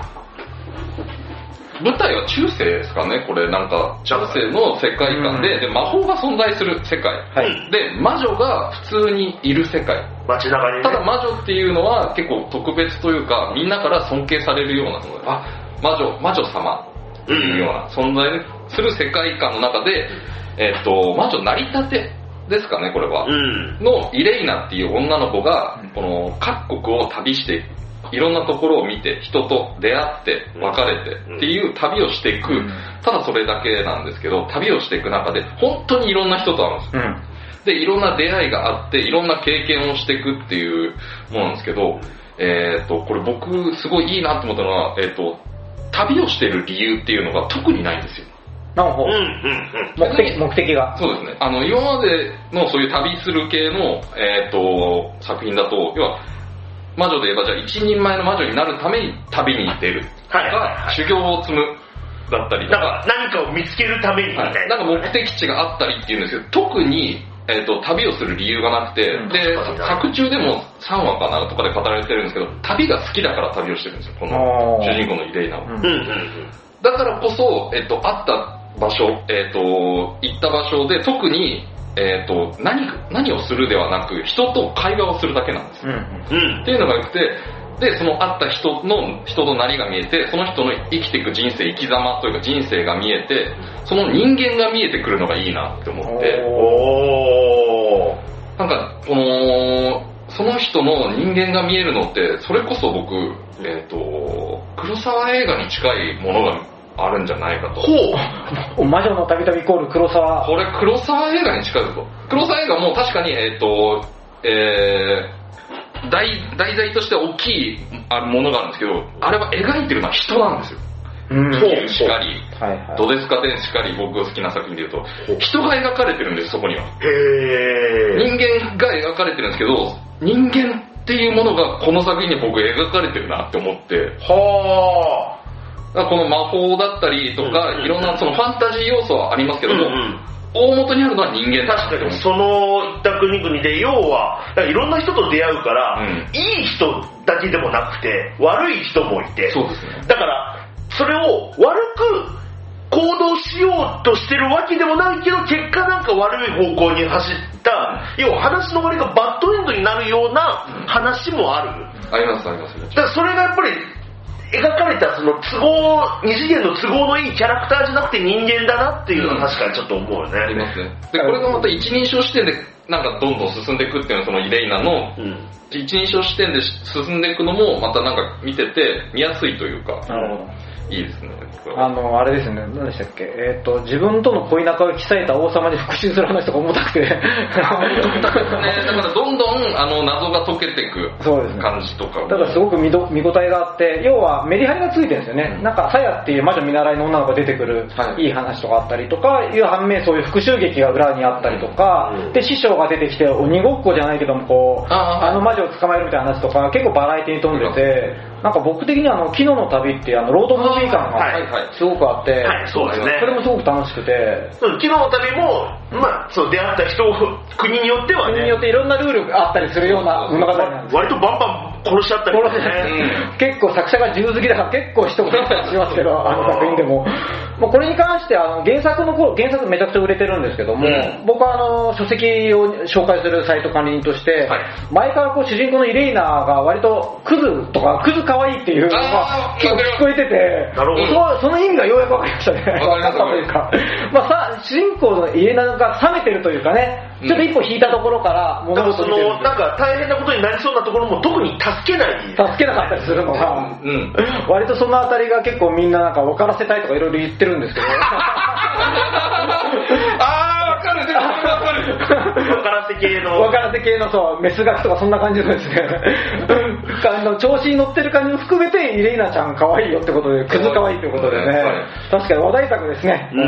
舞台は中世ですかね、これなんか中世の世界観で、うん、で魔法が存在する世界、はい、で魔女が普通にいる世界、 街中にね、 ただ魔女っていうのは結構特別というかみんなから尊敬されるようなもので、あ、魔女魔女様っていうような存在する世界観の中で、えっと魔女成り立てですかね、これは、うん、のイレイナっていう女の子がこの各国を旅していろんなところを見て人と出会って別れてっていう旅をしていく、うん、ただそれだけなんですけど、旅をしていく中で本当にいろんな人と会うんです、うん、でいろんな出会いがあっていろんな経験をしていくっていうものなんですけど、えー、とこれ僕すごいいいなと思ったのは、えー、と旅をしている理由っていうのが特にないんですよ。 なるほど、うんうんうん、目的、目的がそうですね、あの今までのそういう旅する系の、えー、と作品だと要は魔女で言えばじゃあ一人前の魔女になるために旅に出るとか、はいはいはい、修行を積むだったりとか、 なんか何かを見つけるためにみたいな、 はい、なんか目的地があったりっていうんですけど、特に、えー、と旅をする理由がなくて、うん、で作中でもさんわかなとかで語られてるんですけど、旅が好きだから旅をしてるんですよ、この主人公のイレイナは、うんうんうん、だからこそ、えー、と会った場所、えー、と行った場所で特に、えー、と 何, 何をするではなく人と会話をするだけなんです、うんうん、っていうのがよくて、でその会った人の人となりが見えて、その人の生きていく人生、生き様というか人生が見えて、その人間が見えてくるのがいいなって思って、おなんかこのその人の人間が見えるのって、それこそ僕、えー、と黒沢映画に近いものがあるんじゃないかと。 ほう魔女の旅旅イコール黒沢。 これ黒沢映画に近いぞと。黒沢映画も確かに、えーとえー、題, 題材として大きいものがあるんですけど、あれは描いてるのは人なんですよ。うん、しかり、はいはい、ドデスカテンしかり、僕が好きな作品でいうと人が描かれてるんです。そこにはへ人間が描かれてるんですけど、人間っていうものがこの作品に僕描かれてるなって思って、はあ、この魔法だったりとか、うんうん、いろんなそのファンタジー要素はありますけども、うんうん、大元にあるのは人間だ。 確かにそのいった国々で要はいろんな人と出会うから、うん、いい人だけでもなくて悪い人もいて、そうですね、だからそれを悪く行動しようとしてるわけでもないけど、結果なんか悪い方向に走った、要は話の終わりがバッドエンドになるような話もある、 うん、ありますあります。 だからそれがやっぱり描かれたその都合、二次元の都合のいいキャラクターじゃなくて人間だなっていうのは確かにちょっと思うよね、うん、 ありますね。でこれがまた一人称視点でなんかどんどん進んでいくっていうのは、そのイレイナの一人称視点で進んでいくのもまたなんか見てて見やすいというか、なるほど、いいですね。 あのあれですね、何でしたっけ、えっ、ー、と自分との恋仲を競えた王様に復讐する話とか重たくてね、だからどんどんあの謎が解けていく感じとか、 ね、だからすごく見ど見応えがあって、要はメリハリがついてるんですよね、うん、なんかサヤっていう魔女見習いの女の子が出てくる、はい、いい話とかあったりとかいう反面、そういう復讐劇が裏にあったりとか、うん、で師匠が出てきて鬼ごっこじゃないけどもこう あ, あの魔女を捕まえるみたいな話とか結構バラエティに富んでて、なんか僕的にはあの昨日の旅っていうあのロードムービー感がすごくあって、はい、そうですね、それもすごく楽しくて、 昨日の旅も、まあ、そう出会った人国によってはね、 国によっていろんなルールがあったりするような物語なんです。 割とバンバン殺しちゃったりとかね、 うん、結構作者が銃好きだから結構人も出たりしますけどあの作品でも、もうこれに関してはあの原作の原作めちゃくちゃ売れてるんですけども、うん、僕はあの書籍を紹介するサイト管理人として、はい、前からこう主人公のイレイナが割とクズとかクズ可愛いっていうのが結構聞こえてて、なるほど、そ, その意味がようやく分かりましたね。分かったというか、まあ、さ主人公のイレイナが冷めてるというかね、ちょっと一歩引いたところから物事を見てる、 うん、なんか大変なことになりそうなところも特に助けない、 助けなかったりするのが、うん、割とそのあたりが結構みんななんか分からせたいとかいろいろ言ってるんですけどあー分かる、でも分かる分からせ系の分からせ系のそうメスガキとかそんな感じなんですねあの調子に乗ってる感じも含めてイレイナちゃん可愛いよってことで、クズ可愛いってことでね、確かに話題作ですね。 うん、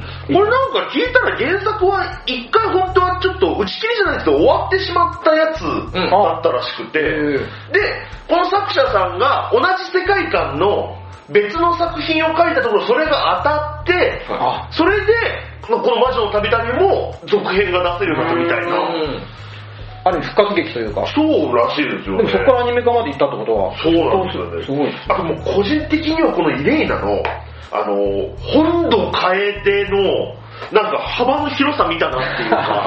これなんか聞いたら原作は一回本当はちょっと打ち切りじゃないですけど終わってしまったやつだったらしくて、うん、でこの作者さんが同じ世界観の別の作品を書いたところそれが当たって、はい、それでこの魔女の旅旅も続編が出せるようになったみたいな、 ある意味復活劇というか、 そうらしいですよね。 でもそこからアニメ化まで行ったってことは、 そうなんですよね。すごいです。あともう個人的にはこのイレイナのあの本土楓のなんか幅の広さ見たなっていうかあ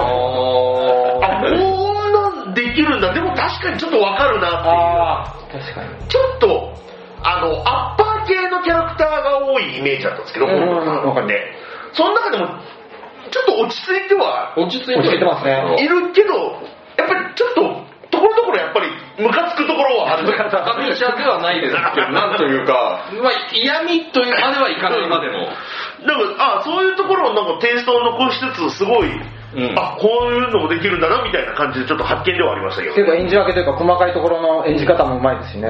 こんなんできるんだ、でも確かにちょっとわかるなっていう、確かにちょっとあのアッパー系のキャラクターが多いイメージだったんですけど、本土さんでその中でもちょっと落ち着いては落ち着いてますねいるけど、やっぱりちょっとところどころやっぱりムカつくところはある。 高飛車ではないですけど、なんというか、まあ、嫌味というまではいかないまでの。 なんかあそういうところをなんかテイストを残しつつすごい、うん、あこういうのもできるんだなみたいな感じでちょっと発見ではありましたけど、ね。 結構演じ分けというか細かいところの演じ方もうまいですしね。うん。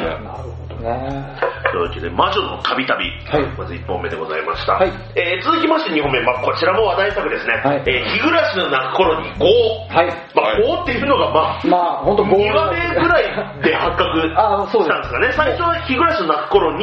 なるほどね。 というわけで魔女の旅旅、はい、まずいっぽんめでございました。はい、えー、続きましてにほんめ、まあ、こちらも話題作ですね。はい、えー、日暮らしの泣く頃にゴー。はい。まあ、ゴーっていうのがまあ、まあ本当ゴー。にわめぐらいで発覚したんですかね。最初は日暮らしの泣く頃に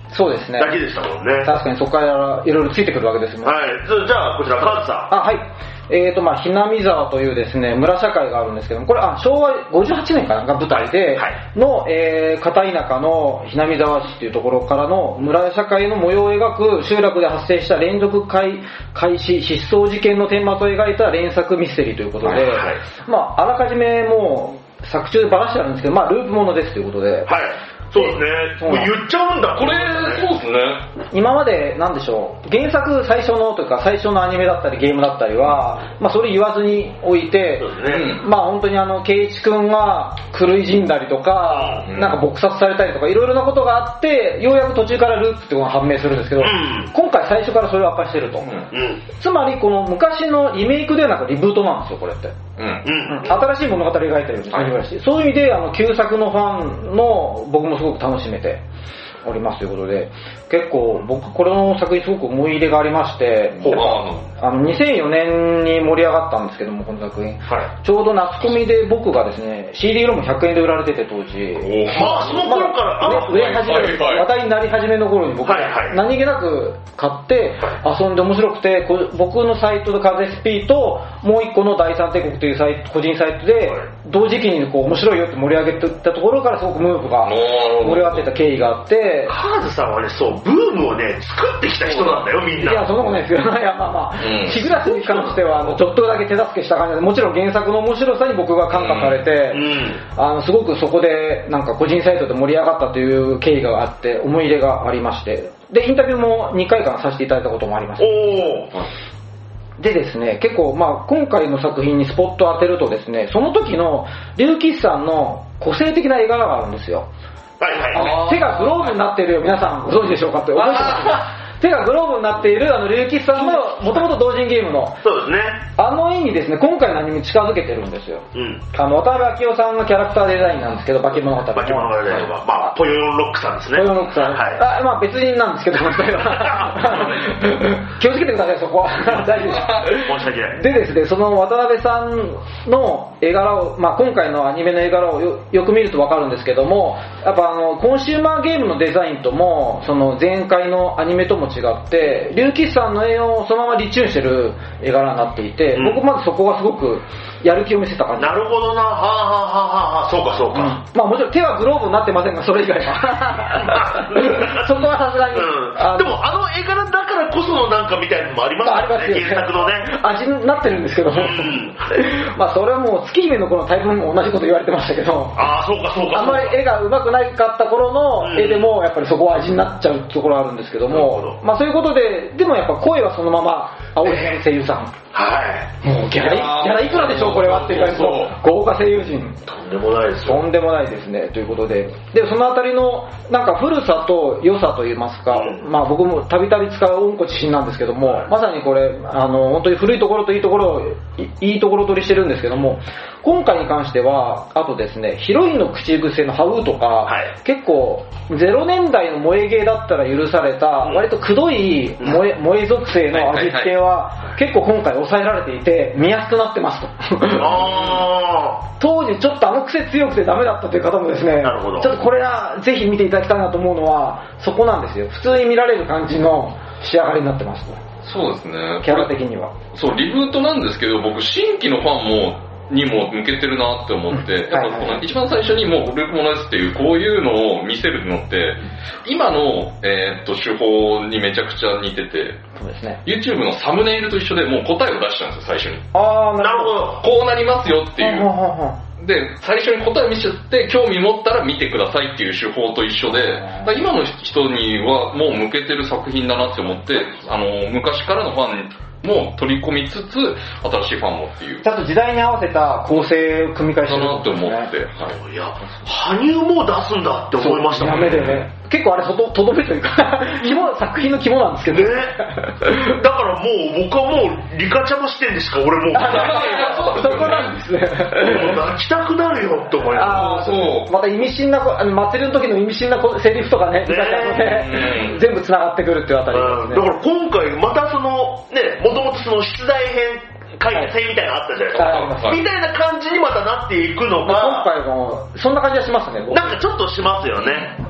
そうですね。 だけでしたもんね。 確かにそこからいろいろついてくるわけですもんね。 はい。じゃあ、こちら、カズさん。 あ、はい。えーと、まあ、ひなみ沢というですね、村社会があるんですけども、これ、あ、しょうわごじゅうはちねんかなが舞台で、 はいの、えー、片田舎のひなみ沢市というところからの村社会の模様を描く集落で発生した連続開開始失踪事件の顛末を描いた連作ミステリーということで、 はいはいまあ、あらかじめもう、作中でばらしてあるんですけど、まあ、ループものですということで、 はい。そうですね。もう言っちゃうんだ。 これ、そうですね。 今までなんでしょう、原作最初のというか最初のアニメだったりゲームだったりは、まあ、それ言わずに置いて、 そうですね。 まあ本当にあの圭一君が狂い死んだりとか、 うんなんか撲殺されたりとかいろいろなことがあってようやく途中からループっていうのが判明するんですけど、 うん今回最初からそれを明かしてると、 うんうん。 つまりこの昔のリメイクではなくリブートなんですよこれって、 うん。 うん。 新しい物語を描いてるんです、 はいねそういう意味であの旧作のファンの僕もすごく楽しめておりますということで、結構僕これの作品すごく思い入れがありまして、 ほうあのにせんよねんに盛り上がったんですけどもこの作品、 はちょうど夏コミで僕がですね シーディー ロムひゃくえんで売られてて当時い。まあ、その頃から、あ、 売れ始める、 はいはい話題になり始めの頃に僕はいはい何気なく買って遊んで面白くて、こ僕のサイトでカズ エスピー ともう一個の第三帝国というサイト個人サイトで同時期にこう面白いよって盛り上げてたところからすごくムーブが盛り上がってた経緯があって、 カーズさんはね、そう、ブームをね、作ってきた人なんだよ、みんな。 いや、そんなことないですよ。いや、まあまあ、 うん日暮らしに関しては、あの、ちょっとだけ手助けした感じで、もちろん原作の面白さに僕が感化されて、 うん。 あの、すごくそこで、なんか個人サイトで盛り上がったという経緯があって、思い入れがありまして、で、インタビューもにかいかんさせていただいたこともあります。 おー。 でですね、結構、まあ、今回の作品にスポットを当てるとですね、その時の、龍吉さんの個性的な絵柄があるんですよ。 はいはい。 あの手がグローブになっているよ、皆さんご存知でしょうかって覚えてます手がグローブになっているあの龍吉さんのもともと同人ゲームのそうですね。 あの絵にですね今回のアニメに近づけてるんですよ。 うん。 あの渡辺明夫さんがキャラクターデザインなんですけど、化け物語の化け物語であれば、まあ、ポヨヨンロックさんですね。 ポヨロックさん、 はい。 あまあ別人なんですけど本当には気をつけてくださいそこは大丈夫です申し訳ない。 でですね、その渡辺さんの絵柄を、まあ、今回のアニメの絵柄を よ, よく見ると分かるんですけども、やっぱあのコンシューマーゲームのデザインともその前回のアニメとも違って龍吉さんの絵をそのままリチューンしてる絵柄になっていて、 うん僕まずそこがすごくやる気を見せた感じ。 なるほどな、はあはあはあはあ、そうかそううんか。 まあもちろん手はグローブになってませんがそれ以外はそこはさすがに、 うん。 あのでも、あの絵柄だからこそのなんかみたいなのもありますあよね。 りますよね原作のね。 味になってるんですけども、 んまあそれはもう月姫の頃のタイプも同じこと言われてましたけど、 ああ、そうかそうか。 あんまり絵が上手くなかった頃の絵でもやっぱりそこは味になっちゃうところあるんですけどなるほも、 どまあそういうことで、でもやっぱ声はそのまま青い声優さん、 はい。 もうギャラいいやーギャラいくらでしょうこれはっていう感じのそう豪華声優陣、 とんでもないですよ。 とんでもないですねということで、でそのあたりのなんか古さと良さといいますか、 うんまあ僕もたびたび使う温故知新なんですけども、まさにこれあの本当に古いところといいところをいいいところ取りしてるんですけども、今回に関してはあとですね、ヒロインの口癖のハウとか、 はい結構ゼロねんだいの萌え芸だったら許された、割とくどい萌え萌え属性の味付けは結構今回抑えられていて見やすくなってますとあ当時ちょっとあの癖強くてダメだったという方もですね、 なるほどちょっとこれはぜひ見ていただきたいなと思うのはそこなんですよ。普通に見られる感じの仕上がりになってますと、 そうですね。 キャラ的には。 そう、リブートなんですけど、僕、新規のファンも、にも向けてるなって思って、 うんやっぱこはいはいはいの一番最初にもうループモノですっていう、こういうのを見せるのって、今の、えーっと手法にめちゃくちゃ似てて、 そうですね。 YouTube のサムネイルと一緒でもう答えを出しちゃうんですよ、最初に。 あーあ。なるほど。 こうなりますよっていう。 ははははで、最初に答え見せちゃって、興味持ったら見てくださいっていう手法と一緒で、だから今の人にはもう向けてる作品だなって思って、あの、昔からのファンも取り込みつつ、新しいファンもっていう。 ちゃんと時代に合わせた構成を組み替えしてるだなって思って、はい。 いや、羽生も出すんだって思いましたもんやめでね。結構あれとど、とどめというか肝、作品の肝なんですけどね。だからもう僕はもうリカちゃま視点でしか俺もうそこなんですね。 もう泣きたくなるよって思いまあーそうまた意味深なこ、あの祭りの時の意味深なこセリフとかね、見たちゃんのねうん全部繋がってくるっていうあたりす。 ですね。 だから今回またそのね、もともとその出題編解説みたいなのあったじゃないですか、 はいありますみたいな感じにまたなっていくのまあ今が回もそんな感じはしますね。僕なんかちょっとしますよね。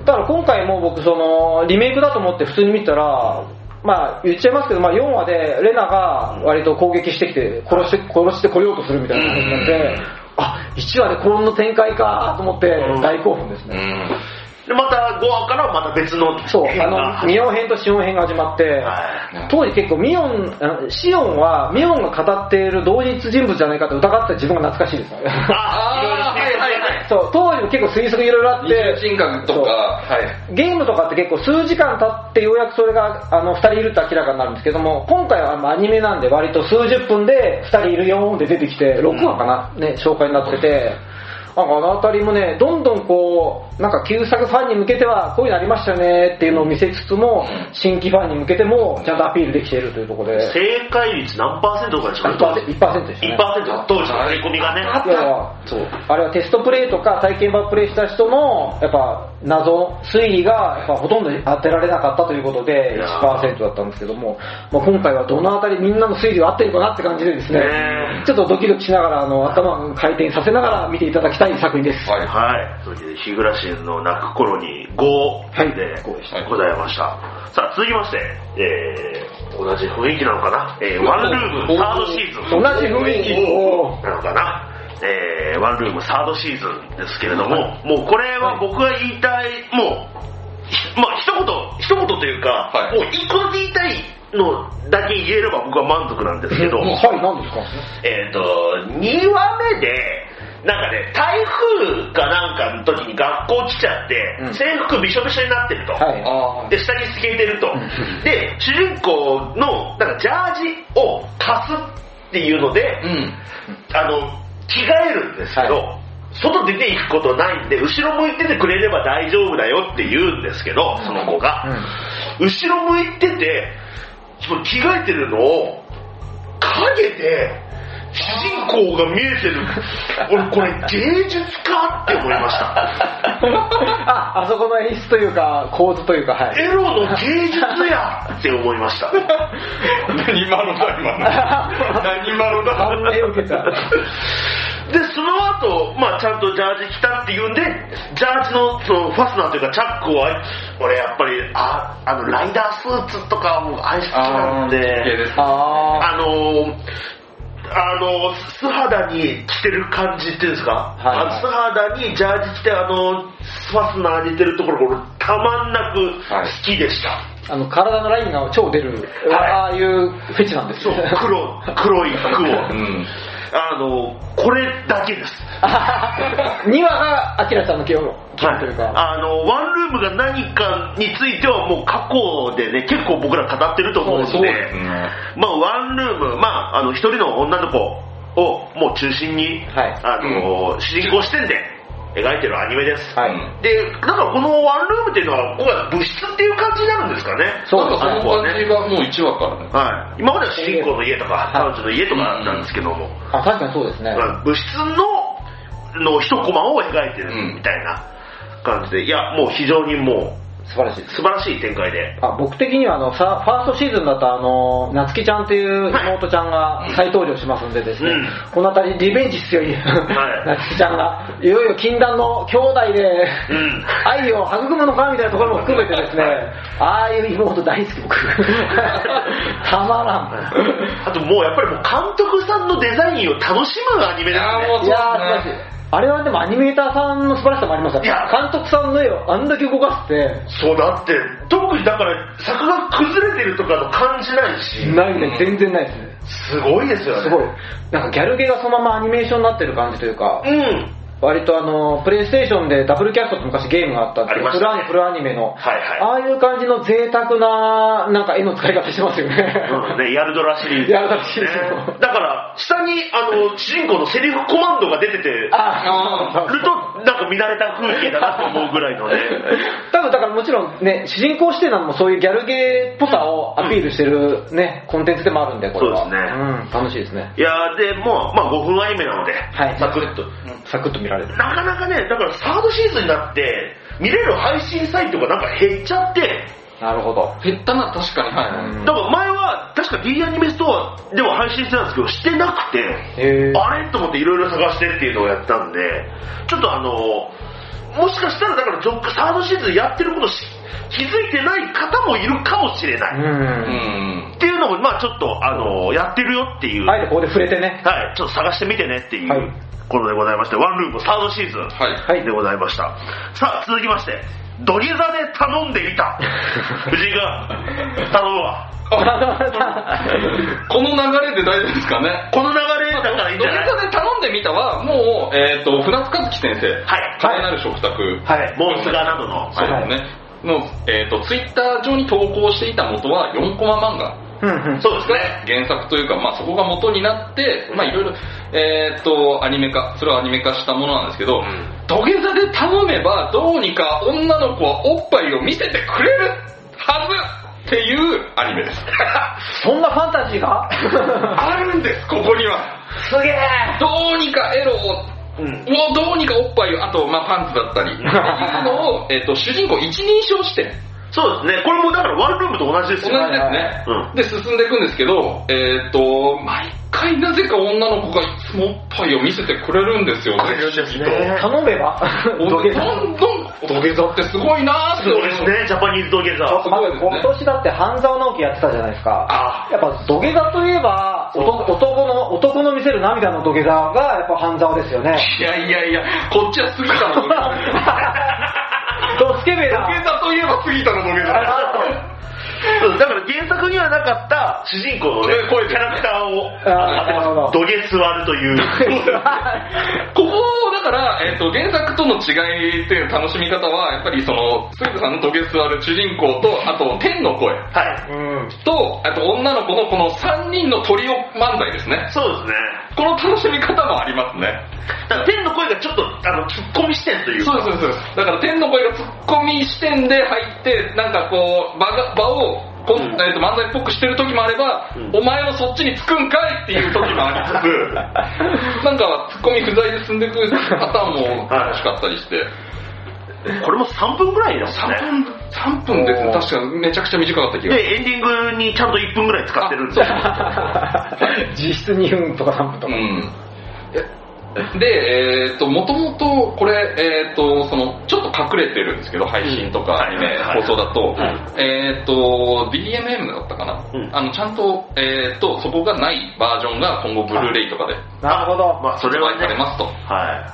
だから今回も僕そのリメイクだと思って普通に見たら、まあ言っちゃいますけど、まあ、よんわでレナが割と攻撃してきて殺して殺してこようとするみたいな感じになって、あ、いちわでこんな展開かと思って大興奮ですね。 うんでまたごわからまた別のそうあのミオン編とシオン編が始まって、はい、当時結構ミオンシオンはミオンが語っている同一人物じゃないかと疑った自分が懐かしいですよね。 ああはいはいはい。 そう当時も結構推測いろいろあって、 二重人格とか、はい、 ゲームとかって結構数時間経ってようやくそれがあのふたりいるって明らかになるんですけども、今回はアニメなんで割と数十分でふたりいるよーんって出てきてろくわかな、ね、紹介になってて、なんかあの辺りもね、どんどんこうなんか旧作ファンに向けてはこういうのありましたよねっていうのを見せつつも、新規ファンに向けてもちゃんとアピールできているというところで、 正解率何パーセントとかでしょうか。 いちパーセント でしたね。 いちパーセント 当時の振り込みがね、 いやそうあれはテストプレイとか体験版プレイした人のやっぱ謎推理がやっぱほとんど当てられなかったということで いちパーセント だったんですけども、まあ、今回はどのあたりみんなの推理が合ってるかなって感じでですね、ちょっとドキドキしながらあの頭を回転させながら見ていただきたい作品です。 はいはい、それで日暮の泣く頃にごでございました、はい、さあ続きまして、えー、同じ雰囲気なのかな、えー、ワンルームサードシーズン、 同じ雰囲気なのかな、えー、ワンルームサードシーズンですけれども、はい、もうこれは僕が言いたい、もうまあ一言一言というか、はい、もう一個だけ言いたいのだけ言えれば僕は満足なんですけど、はい、 何ですか。 えっとにわめでなんかね、台風かなんかの時に学校来ちゃって、うん、制服びしょびしょになってると、はい、で下着透けてると、で主人公のなんかジャージを貸すっていうので、うん、あの着替えるんですけど、はい、外出ていくことないんで後ろ向いててくれれば大丈夫だよって言うんですけど、その子が、うん、後ろ向いててその着替えてるのを影で主人公が見えてる。俺これ芸術家って思いましたあ, あそこの演出というか構図というか、はい、 エロの芸術やって思いました何マロだ今の何マロだ反応を受けたでその後、まあ、ちゃんとジャージ着たっていうんでジャージ の, そのファスナーというかチャックを俺やっぱり あ, あのライダースーツとかも愛好きなんで あ, あのあの素肌に着てる感じっていうんですか、はいはい、素肌にジャージ着てあのファスナーにてるところがたまんなく好きでした、はい、 あの体のラインが超出る、はい、ああいうフェチなんですよ。 そう黒黒い服を、うんあのこれだけですにわがアキラちゃんの気をというか、はい、 あのワンルームが何かについてはもう過去でね結構僕ら語ってると思うので、そうですね、まあワンルームまああの一人の女の子をもう中心に、はい、あの、うん、主人公視点で描いてるアニメです、はい、でだからこのワンルームっていうのはここが物質っていう感じになるんですかね。 そうですね、この感じがもういちわからね、 はい、今までは主人公の家とか彼女の家とかなんですけども、うん、 あ確かにそうですね、 物質のの一コマを描いてるみたいな感じで、いやもう非常にもう素晴らしい素晴らしい展開で、 あ僕的にはあのさファーストシーズンだったあの夏希ちゃんという妹ちゃんが再登場しますんでですね、うん、このあたりリベンジ必要に、はい、夏希ちゃんがいよいよ禁断の兄弟で、うん、愛を育むのかみたいなところも含めてですね、ああいう妹大好き僕たまらんあともうやっぱりもう監督さんのデザインを楽しむアニメですね。 いやー素晴らしい。あれはでもアニメーターさんの素晴らしさもありますよ。いや監督さんの絵をあんだけ動かすって。 そうだって特にだから作が崩れてるとかの感じないし。 ないね、全然ないですね。 すごいですよね。 すごい。なんかギャルゲーがそのままアニメーションになってる感じというか。 うん。 割とあのプレイステーションでダブルキャストって昔ゲームがあったんですけど、フルアニメ、フルアニメの、はいはい、ああいう感じの贅沢ななんか絵の使い方してますよね。 うんね、ヤルドラシリーズ、 ヤルドラシリーズ、 ね、だから下にあの主人公のセリフコマンドが出ててるとなんか見慣れた風景だなと思うぐらいのね。 多分だからもちろんね主人公視点なのもそういうギャルゲーっぽさをアピールしてるね、うん、コンテンツでもあるんでこれは。 そうですね。 うん、楽しいですね。 いやでもうまあごふんアニメなので、はい、サクッと、うん、 サクッと見られる。 なかなかねだからサードシーズンになって見れる配信サイトがなんか減っちゃって。 なるほど。 減ったな確かに。はい。 だから前は確か D アニメストアでは配信してたんですけどしてなくて、あれと思っていろいろ探してっていうのをやったんで、ちょっとあのもしかしたらだから続サードシーズンやってることし気づいてない方もいるかもしれない、うん、っていうのもまあちょっとあのやってるよっていう、 あえてここで触れてね、 はい、ちょっと探してみてねっていう、はい、ことでございまして、ワンルームサードシーズンでございました、はい、さあ続きまして土下座で頼んでみた藤井が頼むわこの流れで大丈夫ですかね。 この流れだからいいんじゃない。 土下座で頼んでみたはもう、えー、と船津和樹先生、 はい、 華麗なる食卓、 はい、モンスガなどの、 そうですね、の、えー、とツイッター上に投稿していた元はよんコマ漫画、 うんうん、そうですね、 原作というか、まあ、そこが元になって、まあ、いろいろ、えー、とアニメ化、それをアニメ化したものなんですけど、うん、土下座で頼めばどうにか女の子はおっぱいを見せてくれるはずっていうアニメですそんなファンタジーがあるんです、ここには。 すげえ。 どうにかエロを、うん、もうどうにかおっぱいを、あと、まあ、パンツだったりっていうのを、えー、と主人公一人称視点。 そうですね、これもだからワンルームと同じですよね。 同じですね、うん、で進んでいくんですけど、えっ、ー、と毎回なぜか女の子がいつもおっぱいを見せてくれるんですよね。 頼めばどんどん土下座ってすごいなーって。 そうですね、ジャパニーズ土下座。 すごいですね。今年だって半沢直樹やってたじゃないですか。あ、やっぱ土下座といえば男, 男の男の見せる涙の土下座がやっぱ半沢ですよね。 いやいやいや、こっちは杉田の土下座ドスケベだ。 土下座といえば杉田の土下座。 だから原作にはなかった主人公のね、こういうキャラクターを当てます。土下座るというここだから、えー、と原作との違いっていう楽しみ方はやっぱりその杉田さんの土下座る主人公と、あと天の声、はい、うん、とあと女の子のこのさんにんのトリオ漫才ですね。 そうですね、 この楽しみ方もありますね。 だから天の声がちょっとあのツッコミ視点というか、 そうですそうです。だから天の声がツッコミ視点で入ってなんかこう場が場をこん、えー、と漫才っぽくしてる時もあれば、うん、お前はそっちにつくんかいっていう時もありつつなんかツッコミ不在で進んでくるパターンも楽しかったりして、 はい、これもさんぷんぐらいだもんね。 さんぷん、さんぷんですね。確かめちゃくちゃ短かった気が。 でエンディングにちゃんといっぷんぐらい使ってるんですよ実質にふんとかさんぷんとか、うん、 で、えーと、もともとこれ、えーと、その、ちょっと隠れてるんですけど、配信とかアニメ、放送だと、えーと、ディーエムエム だったかな、うん、あの、ちゃんと、えーと、そこがないバージョンが今後ブルーレイとかで、 なるほど。 まあ、それはされますと。 はい。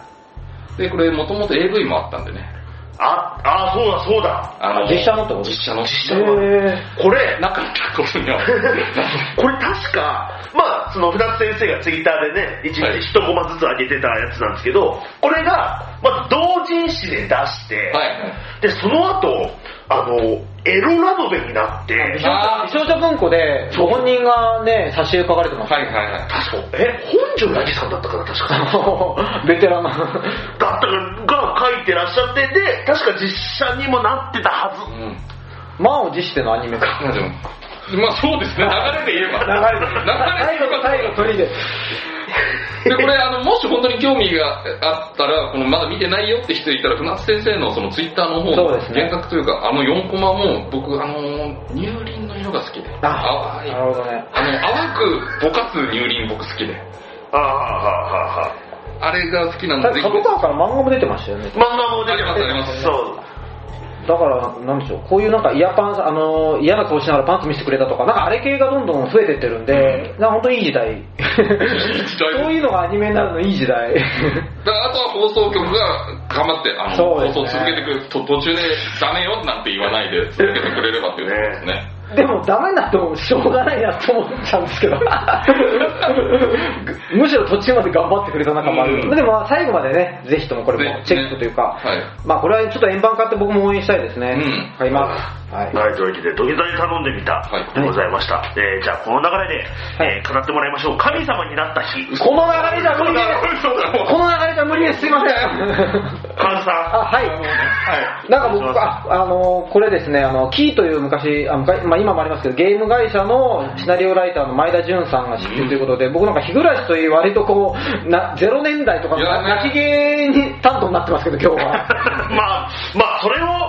で、これ、もともと エーブイ もあったんでね。 あ、あ、そうだそうだ。 あの実写のってこと？ 実写の。 実写の。これ、 なかったことには。 これ確か、まあ、その、船津先生がツイッターでね、いちにちいちコマずつ上げてたやつなんですけど、これが、まあ、同人誌で出して、はい、で、その後、あの、エロラノベになって、 美少女文庫で、ご本人がね、挿絵書かれてます。 はいはいはい。 確か、え、本庄八木さんだったかな、確か。 ベテランだったかが書いてらっしゃって、で、確か実写にもなってたはず。うん、 満を持してのアニメか。 まあそうですね、流れで言えば。 流れで。流れで言えば。最後、最後、鳥で。 でこれあのもし本当に興味があったらこのまだ見てないよって人いたら船津先生のそのツイッターの方の原作というかあのよんコマも僕あの乳輪の色が好きで、 ああ、なるほどね、 あの淡くぼかす乳輪僕好きで、 ああははあれが好きなので、 角川から漫画も出てましたよね。 漫画も出てます、 あります。 そう。 だからなんでしょう、こういうなんかイヤパン、あの嫌な顔しながらパンツ見せてくれたとか、なんかあれ系がどんどん増えてってるんで、うん、なんか本当にいい時代。そういうのがアニメになるのいい時代。だからあとは放送局が頑張ってあの、ね、放送続けてくると途中でダメよなんて言わないで続けてくれればっていうところですね。 でもダメだとしょうがないなと思っちゃうんですけどむしろ途中まで頑張ってくれた仲もある、うん、でも最後までねぜひともこれもチェックというか、ね、はい、まあこれはちょっと円盤買って僕も応援したいですね、うん、買います、 はい、はい、というわけで土下座に頼んでみたでございました、はい、えー、じゃあこの流れで、はい、えー、語ってもらいましょう。神様になった日。 この流れじゃ無理ですこの流れじゃ無理です、すいません。 カズさん、 あ、はい、はい、なんか僕ああのこれですね、あのキーという昔あ昔、まあ、今もありますけどゲーム会社のシナリオライターの前田純さんが知ってるということで、うん、僕なんか日暮らしという割とこうなゼロねんだいとかの泣き芸に担当になってますけど今日はまあまあそれを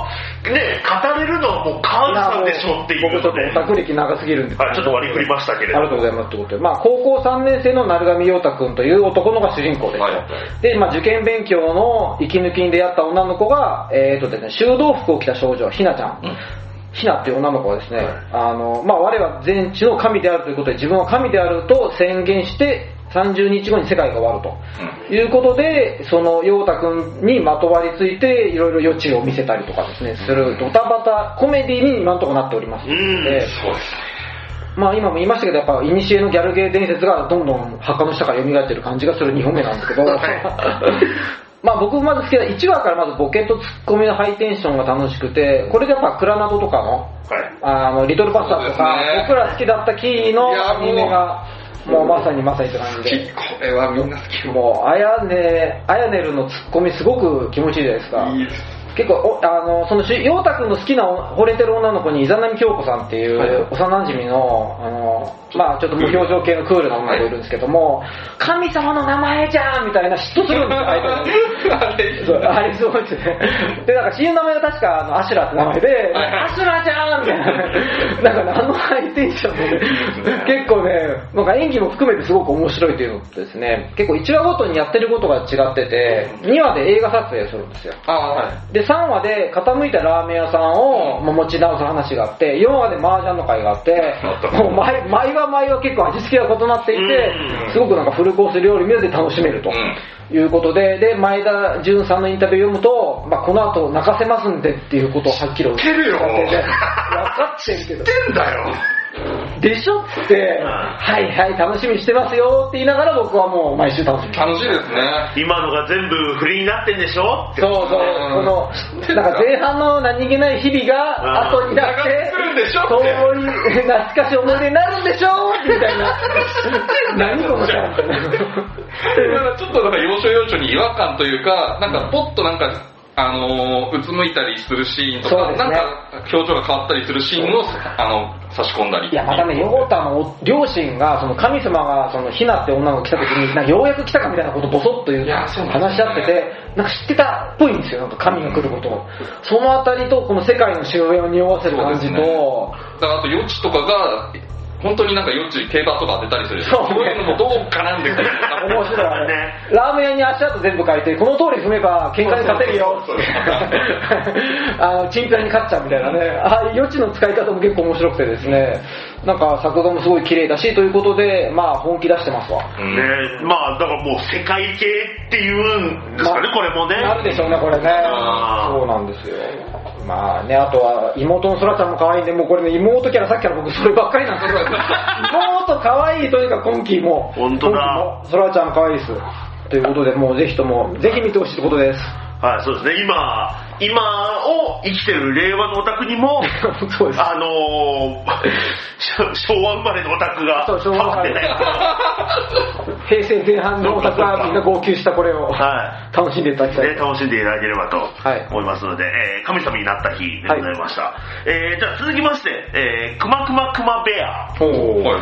ね、語れるのはもう川内さんでしょっていう僕ちょっとオタク歴長すぎるんで、 はい、ちょっと割り振りましたけれども、 ありがとうございますってことで、まあ、高校さんねん生の鳴上陽太くんという男の子が主人公です、はい、で、まあ、受験勉強の息抜きに出会った女の子が、えーとですね、修道服を着た少女ひなちゃん、うん、ひなっていう女の子はですね、はい、あのまあ、我は全知の神であるということで自分は神であると宣言してさんじゅうにちごに世界が終わると、うん、いうことで、その陽太くんにまとわりついていろいろ余地を見せたりとかですね、するドタバタコメディに今のところなっておりますので、うん、そうですね。まあ今も言いましたけど、やっぱ古のギャルゲー伝説がどんどん墓の下から蘇ってる感じがするにほんめなんですけど、まあ僕まず好きないちわからまずボケとツッコミのハイテンションが楽しくて、これでやっぱクラナドとかの、はい、あのリトルバスターとか、ね、僕ら好きだったキーのアニメがもうまさにまさにって感じで、 これはみんな好き。 もうあやねあやねるのツッコミすごく気持ちいいじゃないですか。いいです。結構おあのその陽太くんの好きな惚れてる女の子にイザナミ京子さんっていう、はい、幼馴染のあのまあちょっと無表情系のクールな女の子いるんですけども、はい、神様の名前じゃんみたいな嫉妬するんですよ。あれすごいですね。でなんか親友の名前が確かあのアシュラって名前で、はい、アシュラちゃんみたいな、なんかあのハイテンションで、ね、結構ねなんか演技も含めてすごく面白いっていうのとですね、結構いちわごとにやってることが違ってて、にわで映画撮影するんですよ。あ、はい、でさんわで傾いたラーメン屋さんを持ち直す話があって、よんわで麻雀の会があって、もう毎, 毎話毎話結構味付けが異なっていて、すごくなんかフルコース料理見で楽しめるということで、で前田純さんのインタビューを読むと、まあ、この後泣かせますんでっていうことをはっきりおっしゃってて、分かってるけど知ってんだよでしょって、はいはい楽しみにしてますよって言いながら僕はもう毎週楽しみに楽しいですね。 今のが全部振りになってんでしょって。 そうそう、このなんか前半の何気ない日々が後になって遠い懐かしい思い出になるんでしょみたいな何このキャラみたいなちょっとなんか要所要所に違和感というか、なんかポッとなんかあのー、うつむいたりするシーンとか、ね、なんか表情が変わったりするシーンをあの差し込んだり。 いやまたね、ヨータの両親がその神様がそのヒナって女の子が来た時になんかようやく来たかみたいなことをボソッと言う話し合ってて、なんか知ってたっぽいんですよ、なんか神が来ることを。そのあたりとこの世界の終焉を匂わせる感じと、ね、 だからあと余地とかが本当になんかよっち競馬とか当てたりする。そういうのもどう絡んでくる面白いあれね。ラーメン屋に足跡全部書いて、この通り踏めば喧嘩に勝てるよあのチンピラに勝っちゃうみたいなね、ああいう余地の使い方も結構面白くてですね、なんか作画もすごい綺麗だしということで、まあ本気出してますわ、 うん、ね。まあだからもう世界系っていうんですかね、まあ、これもねあるでしょうねこれね。そうなんですよ。まあね、あとは妹の空ちゃんも可愛いんで、もうこれね妹キャラさっきから僕そればっかりなんですよ妹可愛いというか今期も本当だ空ちゃん可愛いですということで、もうぜひともぜひ見てほしいということです。 はい、そうですね。今今を生きてる令和のオタクにもそうです、 あのー、昭和生まれのオタクがそう昭和生まれ平成前半のオタクがみんな号泣したこれを、はい、楽しんでいただきたい、 ね、楽しんでいただければと思いますので、はい、えー、神様になった日でございました、はい、えー、じゃあ続きまして、えー、くまくまくまベア、はい、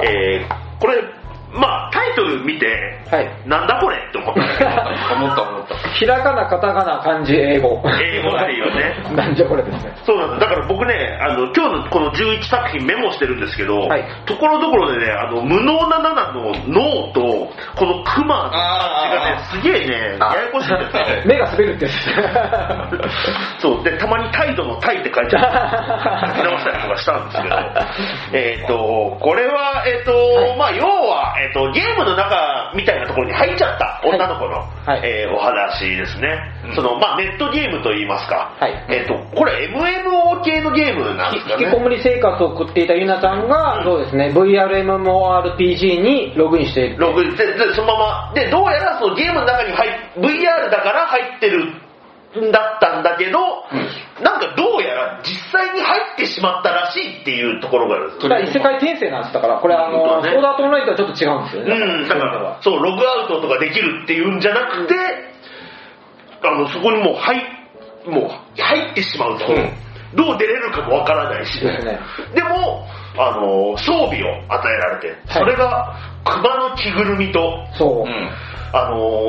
えー、これまあタイトル見て、はい、なんだこれって思った思った思ったひらがなカタカナ漢字英語英語っていうねなんじゃこれですね。 そうなんです。だから僕ね、あの今日のこのじゅういちさくひんメモしてるんですけど、はい、ところどころでね、あの無能なななの脳とこのクマの漢字がねすげえねややこしいんですよ目が滑るってやつそうで、たまに態度の態って書いてある書き直したりとかしたんですけどえっとこれはえっ、ー、と、はい、まあ要はえっと、ゲームの中みたいなところに入っちゃった女の子の、はいえー、お話ですね、うん、そのまあ、ネットゲームといいますか、はいえー、とこれ エムエムオー 系のゲームなんですかね。 引きこもり生活を送っていたゆなさんが、うん、そうですね ブイアールエムエムオーアールピージー にログインしている。 ログインででそのままで、どうやらそのゲームの中に入 ブイアール だから入ってるんだったんだけど、うん、なんかどうやら実際に入ってしまったらしいっていうところがあるんですよね。 異世界転生なんですだから、これあの、ね、ソードアートオンラインとはちょっと違うんですよね。 うん、だからそうログアウトとかできるっていうんじゃなくて、あのそこにもう入もう入ってしまうと、うん、どう出れるかもわからないし、 ですね、 でもあの装備を与えられて、それが熊の着ぐるみと、 そう、 うん、あの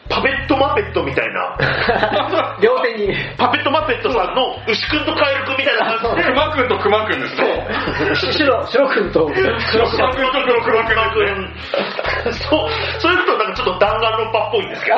パペットマペットみたいな両手にパペットマペットさんの牛くんとカエルくんみたいな感じでクマくんとクマくんですね。 白白くんと黒くんと黒くんそうそういうことなんかちょっと弾丸論破っぽいんですけど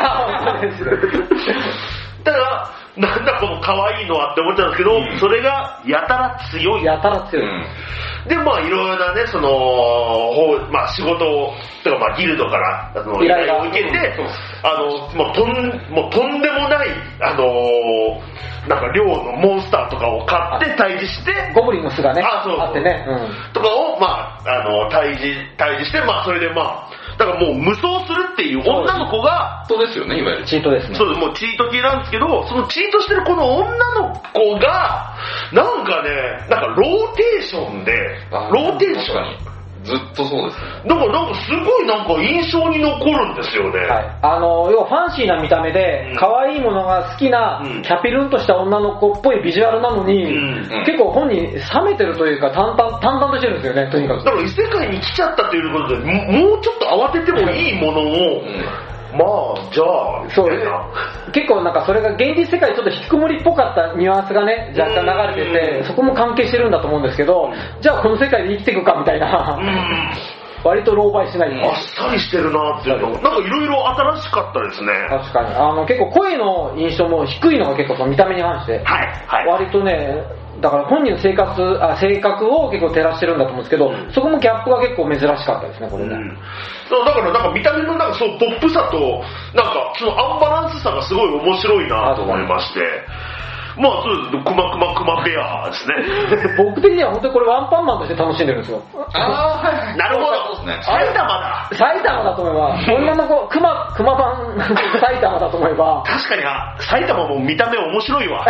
ただなんだこの可愛いのはって思っちゃうんですけど、うん、それがやたら強いやたら強い、うんで、まあいろいろなね、その、まあ仕事を、とかまあギルドから、あの、依頼を受けて、あの、もうとん、もうとんでもない、あのー、なんか量のモンスターとかを買って退治して、 ゴブリンの巣がね、 あ、そうそうあってね、うん、 とかを、まあ、あの、退治、退治して、まあそれでまあ、だからもう無双するっていう女の子が、 そうですよね、いわゆる。 チートですね。 そうです、もうチート系なんですけど、そのチートしてるこの女の子が、なんかね、なんかローテーションで、ローテーションに。 ずっとそうですね。 だからなんかすごいなんか印象に残るんですよね。 はい。あの、要はファンシーな見た目で、可愛いものが好きな、キャピルンとした女の子っぽいビジュアルなのに、うん、結構本人冷めてるというか、淡々、淡々としてるんですよね、とにかく。 だから異世界に来ちゃったということで、もうちょっと慌ててもいいものを、うんまあじゃあそう結構なんかそれが現実世界ちょっと引きこもりっぽかったニュアンスがね若干流れててそこも関係してるんだと思うんですけどじゃあこの世界で生きていくかみたいな割と狼狽しないあっさりしてるなっていうのなんかいろいろ新しかったですね確かにあの結構声の印象も低いのが結構その見た目に関して、 はいはい、 割とねだから本人の生活あ性格を結構照らしてるんだと思うんですけど、うん、そこもギャップが結構珍しかったですねこれね、うん、 だからなんか見た目のなんかそうポップさとなんかそのアンバランスさがすごい面白いなと思いましてまあそうですクマクマクマペアですね僕的には本当にこれワンパンマンとして楽しんでるんですよああはいなるほどそうですね埼玉だ埼玉だと思えば女の子クマクマ版埼玉だと思えば確かに埼玉も見た目面白いわ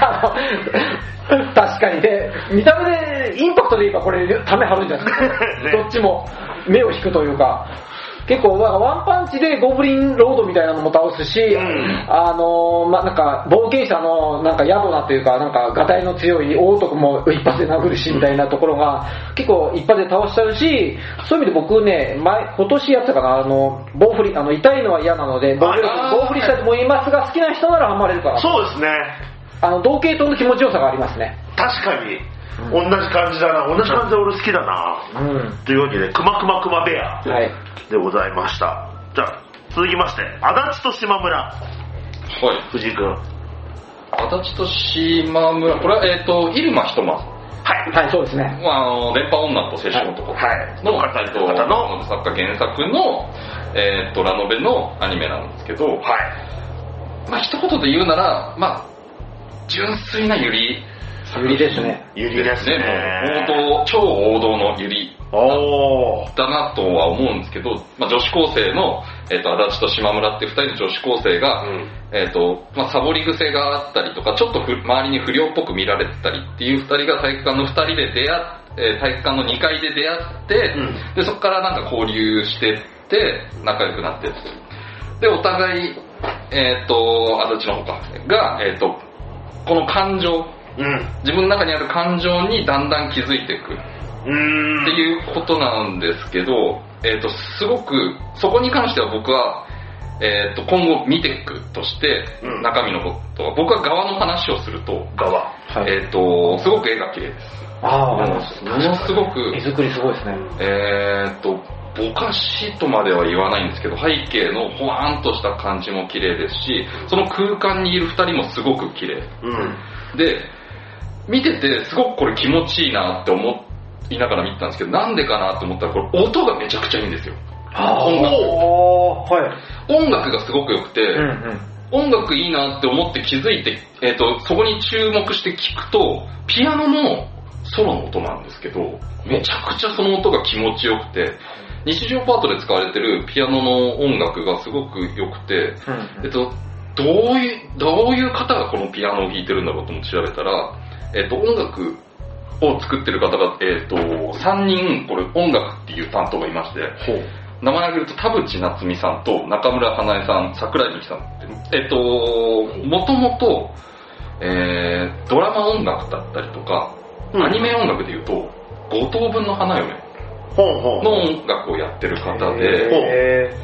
確かにで見た目でインパクトで言えばこれため張るんじゃないですか、ね、どっちも目を引くというか結構ワンパンチでゴブリンロードみたいなのも倒すし、うん、あのまあなんか冒険者のなんか野暮なというかなんかガタイの強い大男も一発で殴るしみたいなところが結構一発で倒しちゃうしそういう意味で僕ね前今年やったかなあの棒振りあの痛いのは嫌なので棒振り棒振りしたいと思いますが好きな人ならハマれるからそうですねあの同系統の気持ちよさがありますね確かに同じ感じだな同じ感じで俺好きだな、うん、というわけでクマクマクマベアでございました、はい、じゃあ続きまして足立と島村はい藤井君足立と島村これはえっ、ー、と入間ひとまはいはいそうですねまあ、あの電波女と青春男の方の作家原作の、えー、とラノベのアニメなんですけど、はいまあ一言で言うならまあ純粋なユリユリですね。 ユリですね。 王道、超王道のユリだなとは思うんですけど、まあ、女子高生の、えー、と足立と島村っていう二人の女子高生が、うんえーとまあ、サボり癖があったりとか、ちょっとふ周りに不良っぽく見られてたりっていう二人が体育館の二人で出会って、えー、体育館のにかいで出会って、うん、でそこからなんか交流してって仲良くなってってでお互い、えー、と足立の方かが、えー、とこの感情うん、自分の中にある感情にだんだん気づいていくっていうことなんですけど、えー、とすごくそこに関しては僕は、えー、と今後見ていくとして中身のことは僕は側の話をすると側、 はいえー、とすごく絵が綺麗ですあものすごく絵作りすごいですねえー、とぼかしとまでは言わないんですけど背景のほわんとした感じも綺麗ですしその空間にいるふたりもすごく綺麗、うん、で見ててすごくこれ気持ちいいなって思いながら見てたんですけどなんでかなって思ったらこれ音がめちゃくちゃいいんですよ音楽、はい、音楽がすごく良くて、うんうん、音楽いいなって思って気づいて、えーと、そこに注目して聞くとピアノのソロの音なんですけどめちゃくちゃその音が気持ちよくて日常パートで使われてるピアノの音楽がすごく良くて、うんうんえっと、どういう、どういう方がこのピアノを弾いてるんだろうと思って調べたらえっと、音楽を作ってる方が、えっと、さんにん、これ音楽っていう担当がいまして、名前を挙げると田淵夏美さんと中村花江さん、桜井美樹さんって、えっと、もともと、えー、ドラマ音楽だったりとか、うん、アニメ音楽でいうと、五等分の花嫁の音楽をやってる方で、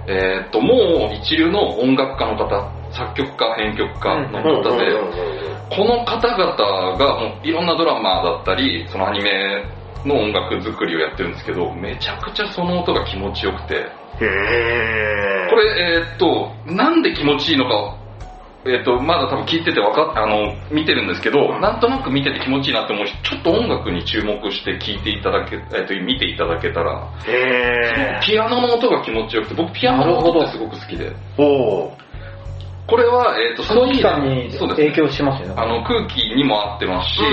えー、っともう一流の音楽家の方、作曲家編曲家の方で、この方々がもういろんなドラマだったりそのアニメの音楽作りをやってるんですけど、めちゃくちゃその音が気持ちよくて、へー、これえー、っとなんで気持ちいいのか、えー、っとまだ多分聞いててわかあの見てるんですけど、なんとなく見てて気持ちいいなって思うし、ちょっと音楽に注目して聞いていただけ、えー、っと見ていただけたら、へー、ピアノの音が気持ちよくて、僕ピアノの音ってすごく好きで、おこれは、えー、とその期間に影響しますよね。 あの空気にも合ってますし、うん、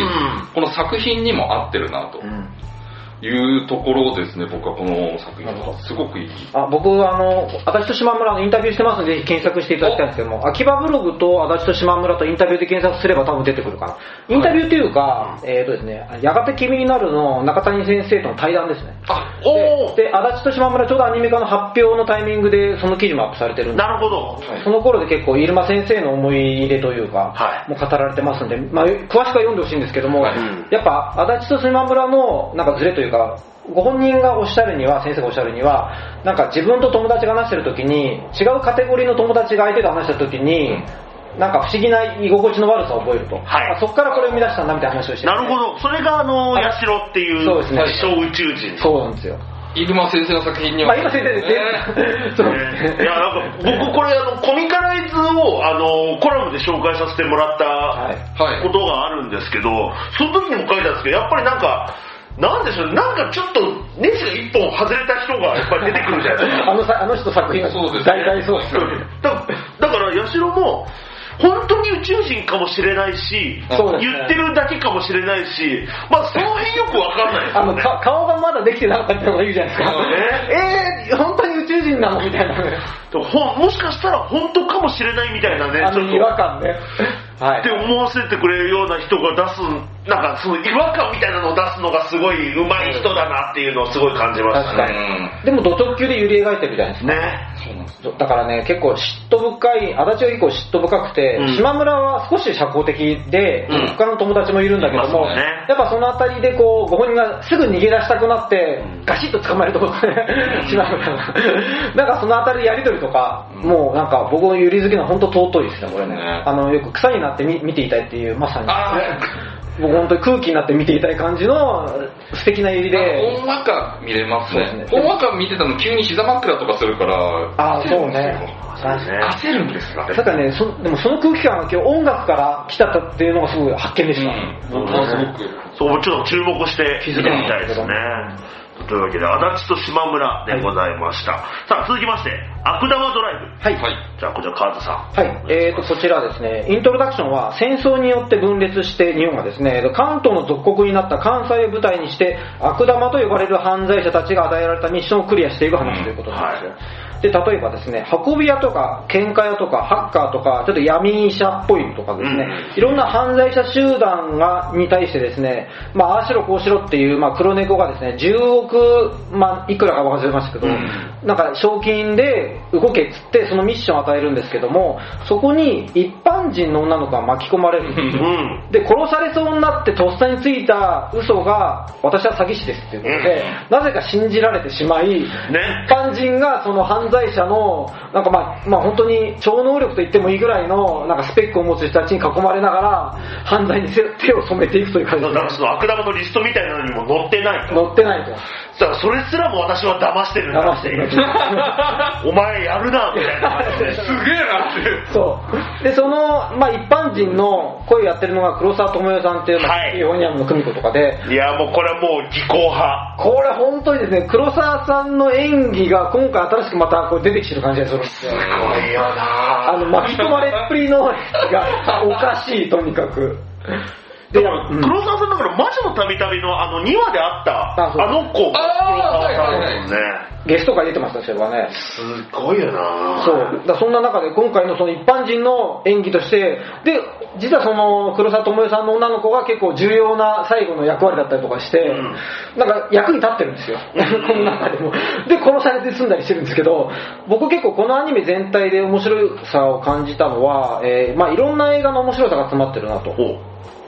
この作品にも合ってるなというところですね。僕はこの作品はすごくいい。 あ、僕あの足立と島村のインタビューしてますので、ぜひ検索していただきたいんですけども、秋葉ブログと足立と島村とインタビューで検索すれば多分出てくるかな。インタビューというか、はい、えーとですね、やがて君になるの中谷先生との対談ですね。あ、おで、で足立と島村ちょうどアニメ化の発表のタイミングでその記事もアップされてるんで、 なるほど。 その頃で結構入間先生の思い入れというか、はい、もう語られてますんで、まあ、詳しくは読んでほしいんですけども、はい、やっぱ足立と島村のなんかズレというか、ご本人がおっしゃるには、先生がおっしゃるには、なんか自分と友達が話してるときに、違うカテゴリーの友達が相手と話したときに、うん、なんか不思議な居心地の悪さを覚えると、はい、そこからこれを生み出したんだみたいな話をして、ね、 なるほど。それがあのヤシロっていう、そうですね、小宇宙人。 そうなんですよ。 入間先生の作品には、 まあ、入間先生ですね。 そうですね。いや、なんか僕これあのコミカライズをあのコラムで紹介させてもらったことがあるんですけど、その時にも書いたんですけど、やっぱりなんか。なんでしょう、なんかちょっとネジが一本外れた人がやっぱり出てくるじゃないですか。 あのさ、あの人作品がそうです、ね、大体そうです。 だ, だからヤシロも本当に宇宙人かもしれないし、ね、言ってるだけかもしれないし、まあその辺よくわかんないですよね。 あの顔がまだできてなかったってのがいいじゃないですか。ね、えー、本当に宇宙人なのみたいなね。 ほもしかしたら本当かもしれないみたいなね、 あの違和感ね。 はい、って思わせてくれるような人が出す、なんかその違和感みたいなのを出すのがすごい上手い人だなっていうのをすごい感じましたね。 でもド直球で揺り描いてるじゃないですか。ね。だからね、結構嫉妬深い、足立は結構嫉妬深くて、うん、島村は少し社交的で、うん、他の友達もいるんだけども、ね、やっぱそのあたりでこうご本人がすぐ逃げ出したくなって、うん、ガシッと捕まえるところで、ね、島村がなんかそのあたりでやり取りとか、うん、もうなんか僕のゆり好きな本当尊いですね、これね。ね、あのよく草になって見ていたいっていう、まさに僕本当に空気になって見ていたい感じの素敵なゆりで、 ほんわか見れますね。ほんわか見てたの急に膝枕とかするから、 ああそうね、 焦るんですよ。 だからね、そでもその空気感が今日音楽から来たっていうのがすごい発見でした。 うん、うん、すごくそう、ちょっと注目して見てみたいですね。というわけで足立と島村でございました、はい、さあ続きまして悪玉ドライブ、はい、じゃあこちら川津さん、 はい、えーとこちらですね、イントロダクションは戦争によって分裂して日本がですね関東の属国になった関西を舞台にして悪玉と呼ばれる犯罪者たちが与えられたミッションをクリアしていく話ということなんですよ、うん、はい、で例えばですね運び屋とか喧嘩屋とかハッカーとかちょっと闇医者っぽいとかですね、うん、いろんな犯罪者集団がに対してですね、まあああしろこうしろっていう、まあ、黒猫がですねじゅうおく、まあ、いくらか忘れましたけど、うん、なんか賞金で動けっつってそのミッションを与えるんですけども、そこに一般人の女の子が巻き込まれるんですよ、うん、で殺されそうになってとっさについた嘘が私は詐欺師ですっていうことで、うん、なぜか信じられてしまい、ね、一般人がその犯罪者のなんかまあ、まあ本当に超能力と言ってもいいぐらいのなんかスペックを持つ人たちに囲まれながら犯罪に手を染めていくという感じです。 だからその悪玉のリストみたいなのにも載ってないと。 載ってないと。 だからそれすらも私は騙してるんだってお前やるなみたいな感じですげえなってそうでその、まあ、一般人の声やってるのが黒沢智代さんっていうのが、はい、ヨニャムの久美子とかで、 いやもうこれはもう技巧派、 これ本当にですね黒沢さんの演技が今回新しくまたこう出てきてる感じがするんですよ。 すごいよなあの巻き込まれっぷりのがおかしいとにかくでも、うん、黒沢さんだから魔女のたびたびのあのにわであったあ, あの子が黒沢さんですね、 ゲスト会出てましたそれはね。 すごいよな。 そうだそんな中で今回のその一般人の演技としてで実はその黒沢智代さんの女の子が結構重要な最後の役割だったりとかして、うん、なんか役に立ってるんですよこの中でもで殺されて済んだりしてるんですけど、僕結構このアニメ全体で面白さを感じたのは、えーまあ、いろんな映画の面白さが詰まってるなと。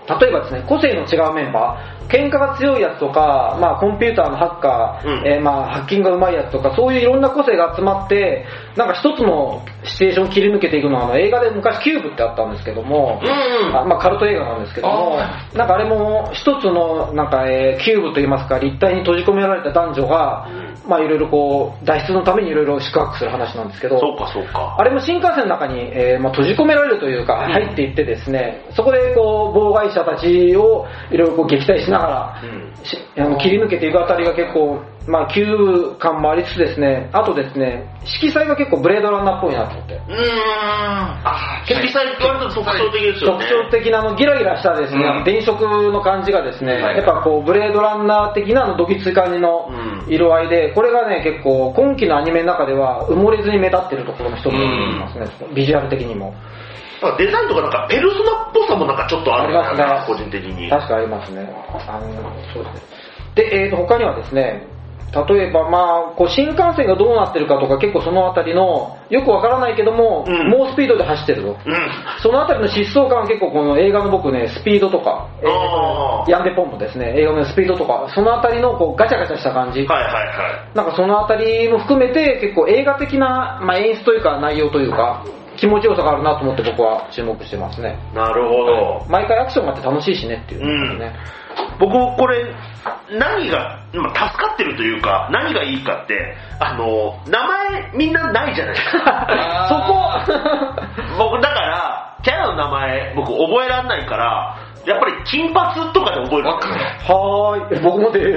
例えばですね、個性の違うメンバー、喧嘩が強いやつとか、まあ、コンピューターのハッカー、うんえー、まあハッキングが上手いやつとか、そういういろんな個性が集まって、なんか一つのシチュエーションを切り抜けていくのは、あの映画で昔キューブってあったんですけども、うんうん、あまあ、カルト映画なんですけども、なんかあれも一つのなんか、えー、キューブといいますか、立体に閉じ込められた男女が、うん、まあいろいろこう、脱出のためにいろいろ宿泊する話なんですけど、 そうかそうか。 あれも新幹線の中に、えーまあ、閉じ込められるというか、入っていってですね、そこでこう、妨害者たちをいろいろこう撃退しながら、うん、あの切り抜けていくあたりが結構、まあ、急感もありつつですね、あとですね、色彩が結構ブレードランナーっぽいなと思って。うーん。 あ、色彩って割と特徴的ですよね。 特徴的なあのギラギラしたですね、うん、電飾の感じがですね、はい、やっぱこうブレードランナー的なあのどぎつい感じの色合いで、これがね結構今期のアニメの中では埋もれずに目立ってるところの一つになりますね、うん、ビジュアル的にも。 デザインとかなんかペルソナっぽさもなんかちょっとあるありますね、 個人的に。 確かありますね。あのそうですね。で、えーと他にはですね、例えばまあこう新幹線がどうなってるかとか結構そのあたりのよくわからないけども、うん、猛スピードで走ってると、うん、そのあたりの疾走感は結構この映画の僕ねスピードとか、えー、ヤンデポンプですね、映画のスピードとかそのあたりのこうガチャガチャした感じ、 はいはいはい、 なんかそのあたりも含めて結構映画的な、まあ、演出というか内容というか気持ちよさがあるなと思って僕は注目してますね。 なるほど。 毎回アクションがあって楽しいしねっていう、ね、 うん、僕これ何が、まあ、助かってるというか何がいいかってあの名前みんなないじゃないですかそこ僕だからキャラの名前僕覚えられないからやっぱり金髪とかで覚えるわかる。 はーい、僕もで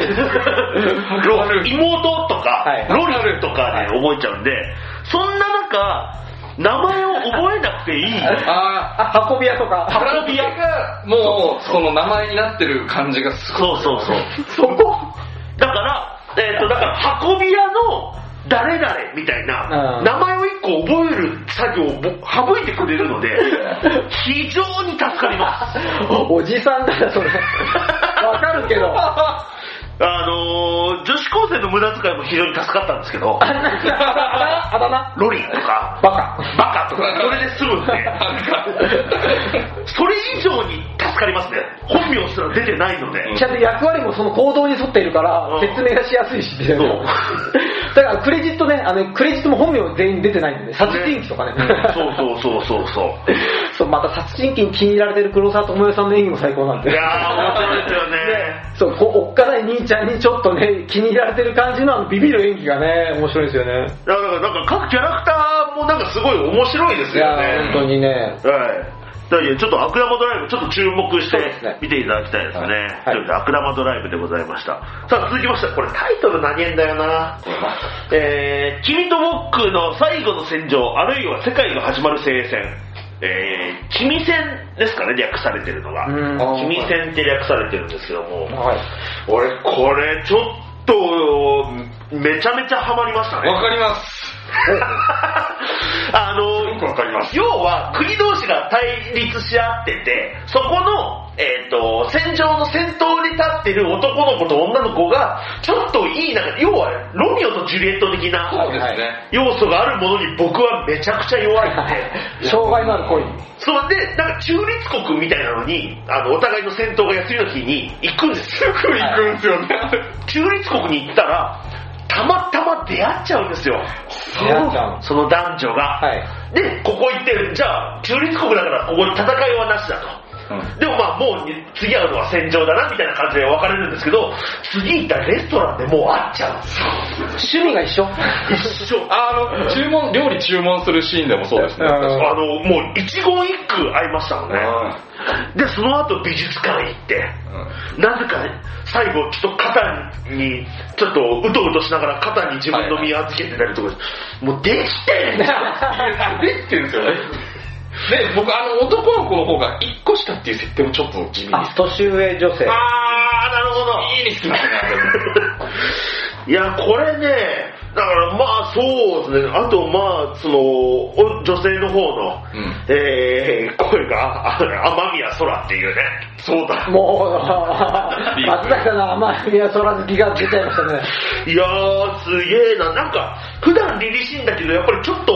妹とか、はい、ロリとかで覚えちゃうんで、そんな中名前を覚えなくていいああ、運び屋とか運び屋がもうその名前になってる感じがすごい。 そうそうそうそこだからえっとだから運び屋の誰々みたいな名前を一個覚える作業を省いてくれるので非常に助かりますおじさんだなそれわかるけどあのー、女子高生の無駄遣いも非常に助かったんですけどあだ名ロリとかバカバカとかそれで済むんでそれ以上に助かりますね。本名すら出てないのでちゃんと役割もその行動に沿っているから説明がしやすいし、うん、だからクレジットね、あのクレジットも本名全員出てないんでね、殺人鬼とかね、 そうそうそうそうそうそうまた殺人鬼に気に入られてる黒沢智代さんの演技も最高なんで、 いやー面白いですよねそうこうおっかない兄ちゃんにちょっとね気に入られてる感じのあのビビる演技がね面白いですよね。 だからなんか各キャラクターもなんかすごい面白いですよね。 いや本当にね、 はいちょっと悪玉ドライブちょっと注目して見ていただきたいですね。ということで悪玉ドライブでございました。さあ続きましてこれタイトル何円だよな、えー、君と僕の最後の戦場あるいは世界が始まる聖戦、えー、君戦ですかね略されてるのが君戦って略されてるんですけども、はい、俺これちょっとめちゃめちゃハマりましたね。 わかりますあのよくわかります。 要は国同士が対立し合っててそこの、えー、と戦場の先頭に立ってる男の子と女の子がちょっといいなんか要はロミオとジュリエット的な要素があるものに僕はめちゃくちゃ弱いんで障害のある恋それでなんか中立国みたいなのにあのお互いの戦闘が休みの日に行くんですすぐ行くんですよね、はい、 中立国に行ったらたまたま出会っちゃうんですよその男女が、はい、でここ行ってじゃあ中立国だからここに戦いはなしだと、うん、でもまあもう次会うのは戦場だなみたいな感じで別れるんですけど次行ったレストランでもう会っちゃうんですよ。 趣味が一緒一緒あの注文料理注文するシーンでもそうですね。 あのもう一言一句会いましたもんね。でその後美術館行って、うん、なぜかね最後ちょっと肩にちょっとうとうとしながら肩に自分の身を預けてたりとか、はいはい、もうできてるできてるんですよね。 で僕あの男の子の方がいっこ下っていう設定もちょっと地味にあ年上女性あーなるほどいいですねいやこれねだからまあそうですねあとまあその女性の方の、うんえー、声が天宮空っていうねそうだもう松坂の天宮空好きが出ちゃいましたね。 いやーすげえななんか普段凛々しいんだけどやっぱりちょっと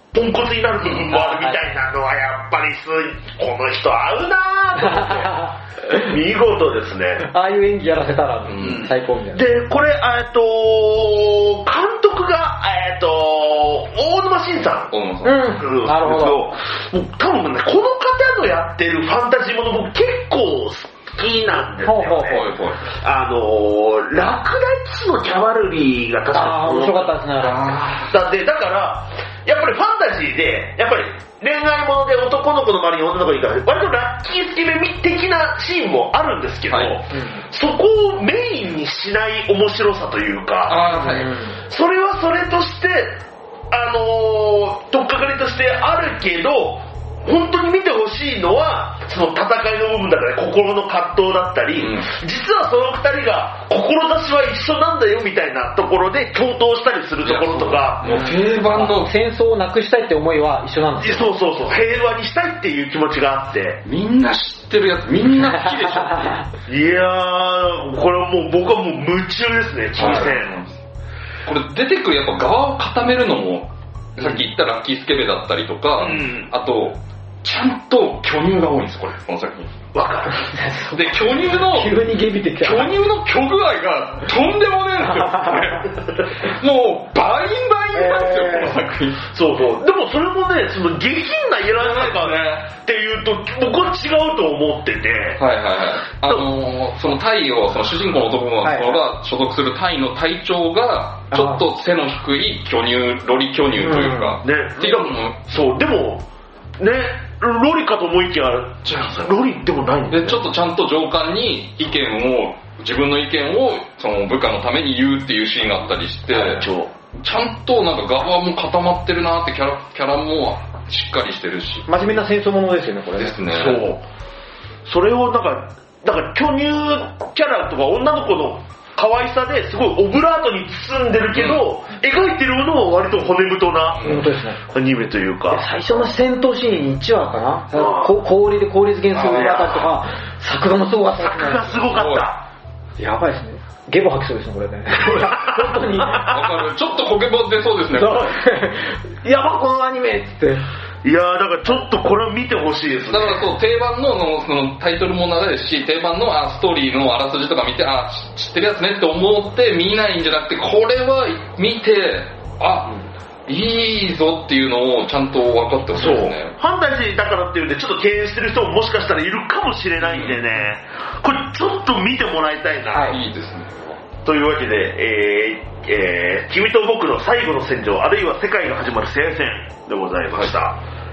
ポンコツになる部分もあるみたいなのはやっぱりすこの人合うなぁと思って見事ですね。 ああいう演技やらせたら最高みたいな。 でこれえっと監督がえっと大沼慎さん。 大沼さん。 うん。なるほど。 もう多分ねこの方のやってるファンタジーもの僕結構好きなんですよね。 ほうほうほうあのラクダ騎士のキャバルリーが確かああ面白かったですね。 だってだからやっぱりファンタジーでやっぱり恋愛もので男の子の周りに女の子いるから割とラッキースケベ的なシーンもあるんですけど、はい、そこをメインにしない面白さというか、 はい、 それはそれとしてあのー、取っかかりとしてあるけど本当に見てほしいのはその戦いの部分だったり心の葛藤だったり、うん、実はその二人が志は一緒なんだよみたいなところで共闘したりするところとか、 もう定番の戦争をなくしたいって思いは一緒なんですよ。 そうそうそう、平和にしたいっていう気持ちがあって、 みんな知ってるやつみんな好きでしょいやーこれはもう僕はもう夢中ですね。金銭これ出てくるやっぱ側を固めるのも、うん、さっき言ったラッキースケベだったりとか、うん、あとちゃんと巨乳が多いんですこれこの作品。 わかる。 で巨乳の急にゲビ的巨乳の巨具合がとんでもねえんですよ。もうバインバインなんですよ、えー、この作品。 そうそう。でもそれもねその下品なやらないかっていうと僕は違うと思ってて。 はいはいはい。あのー、そのタイをその主人公の男の子が所属するタイの隊長がちょっと背の低い巨乳ロリ巨乳というか、 うん、ね。 っていうのもそうでもね。ロリかと思いきやロリでもないんで、ね、ちょっとちゃんと上官に意見を自分の意見をその部下のために言うっていうシーンがあったりして、ちゃんとなんか側も固まってるなってキャラキャラもしっかりしてるし真面目な戦争ものですよねこれね。 ですね。 そうそれをなんかだから巨乳キャラとか女の子の可愛さですごいオブラートに包んでるけど、うん、描いてるものは割と骨太なアニメというか、 最初の戦闘シーンいちわかな、氷で氷漬けにするあたりとか作画もすごかった、 作画すごかった。 やばいですね。ゲボ吐きそうですねこれね。本当に。 わかる。ちょっとコケボ出そうですね。 やばこのアニメっつって。 いやーだからちょっとこれを見てほしいですね。 だからそう定番 の, の, そのタイトルも長いですし、定番のあストーリーのあらすじとか見てあ知ってるやつねって思って見ないんじゃなくて、これは見てあ、うん、いいぞっていうのをちゃんと分かってほしいですね。 ファンタジーだからっていうんでちょっと敬遠してる人ももしかしたらいるかもしれないんでね、うん、これちょっと見てもらいたいな、 はい、いいですね。 というわけで、えーえー、君と僕の最後の戦場あるいは世界が始まる聖戦でございました、はい。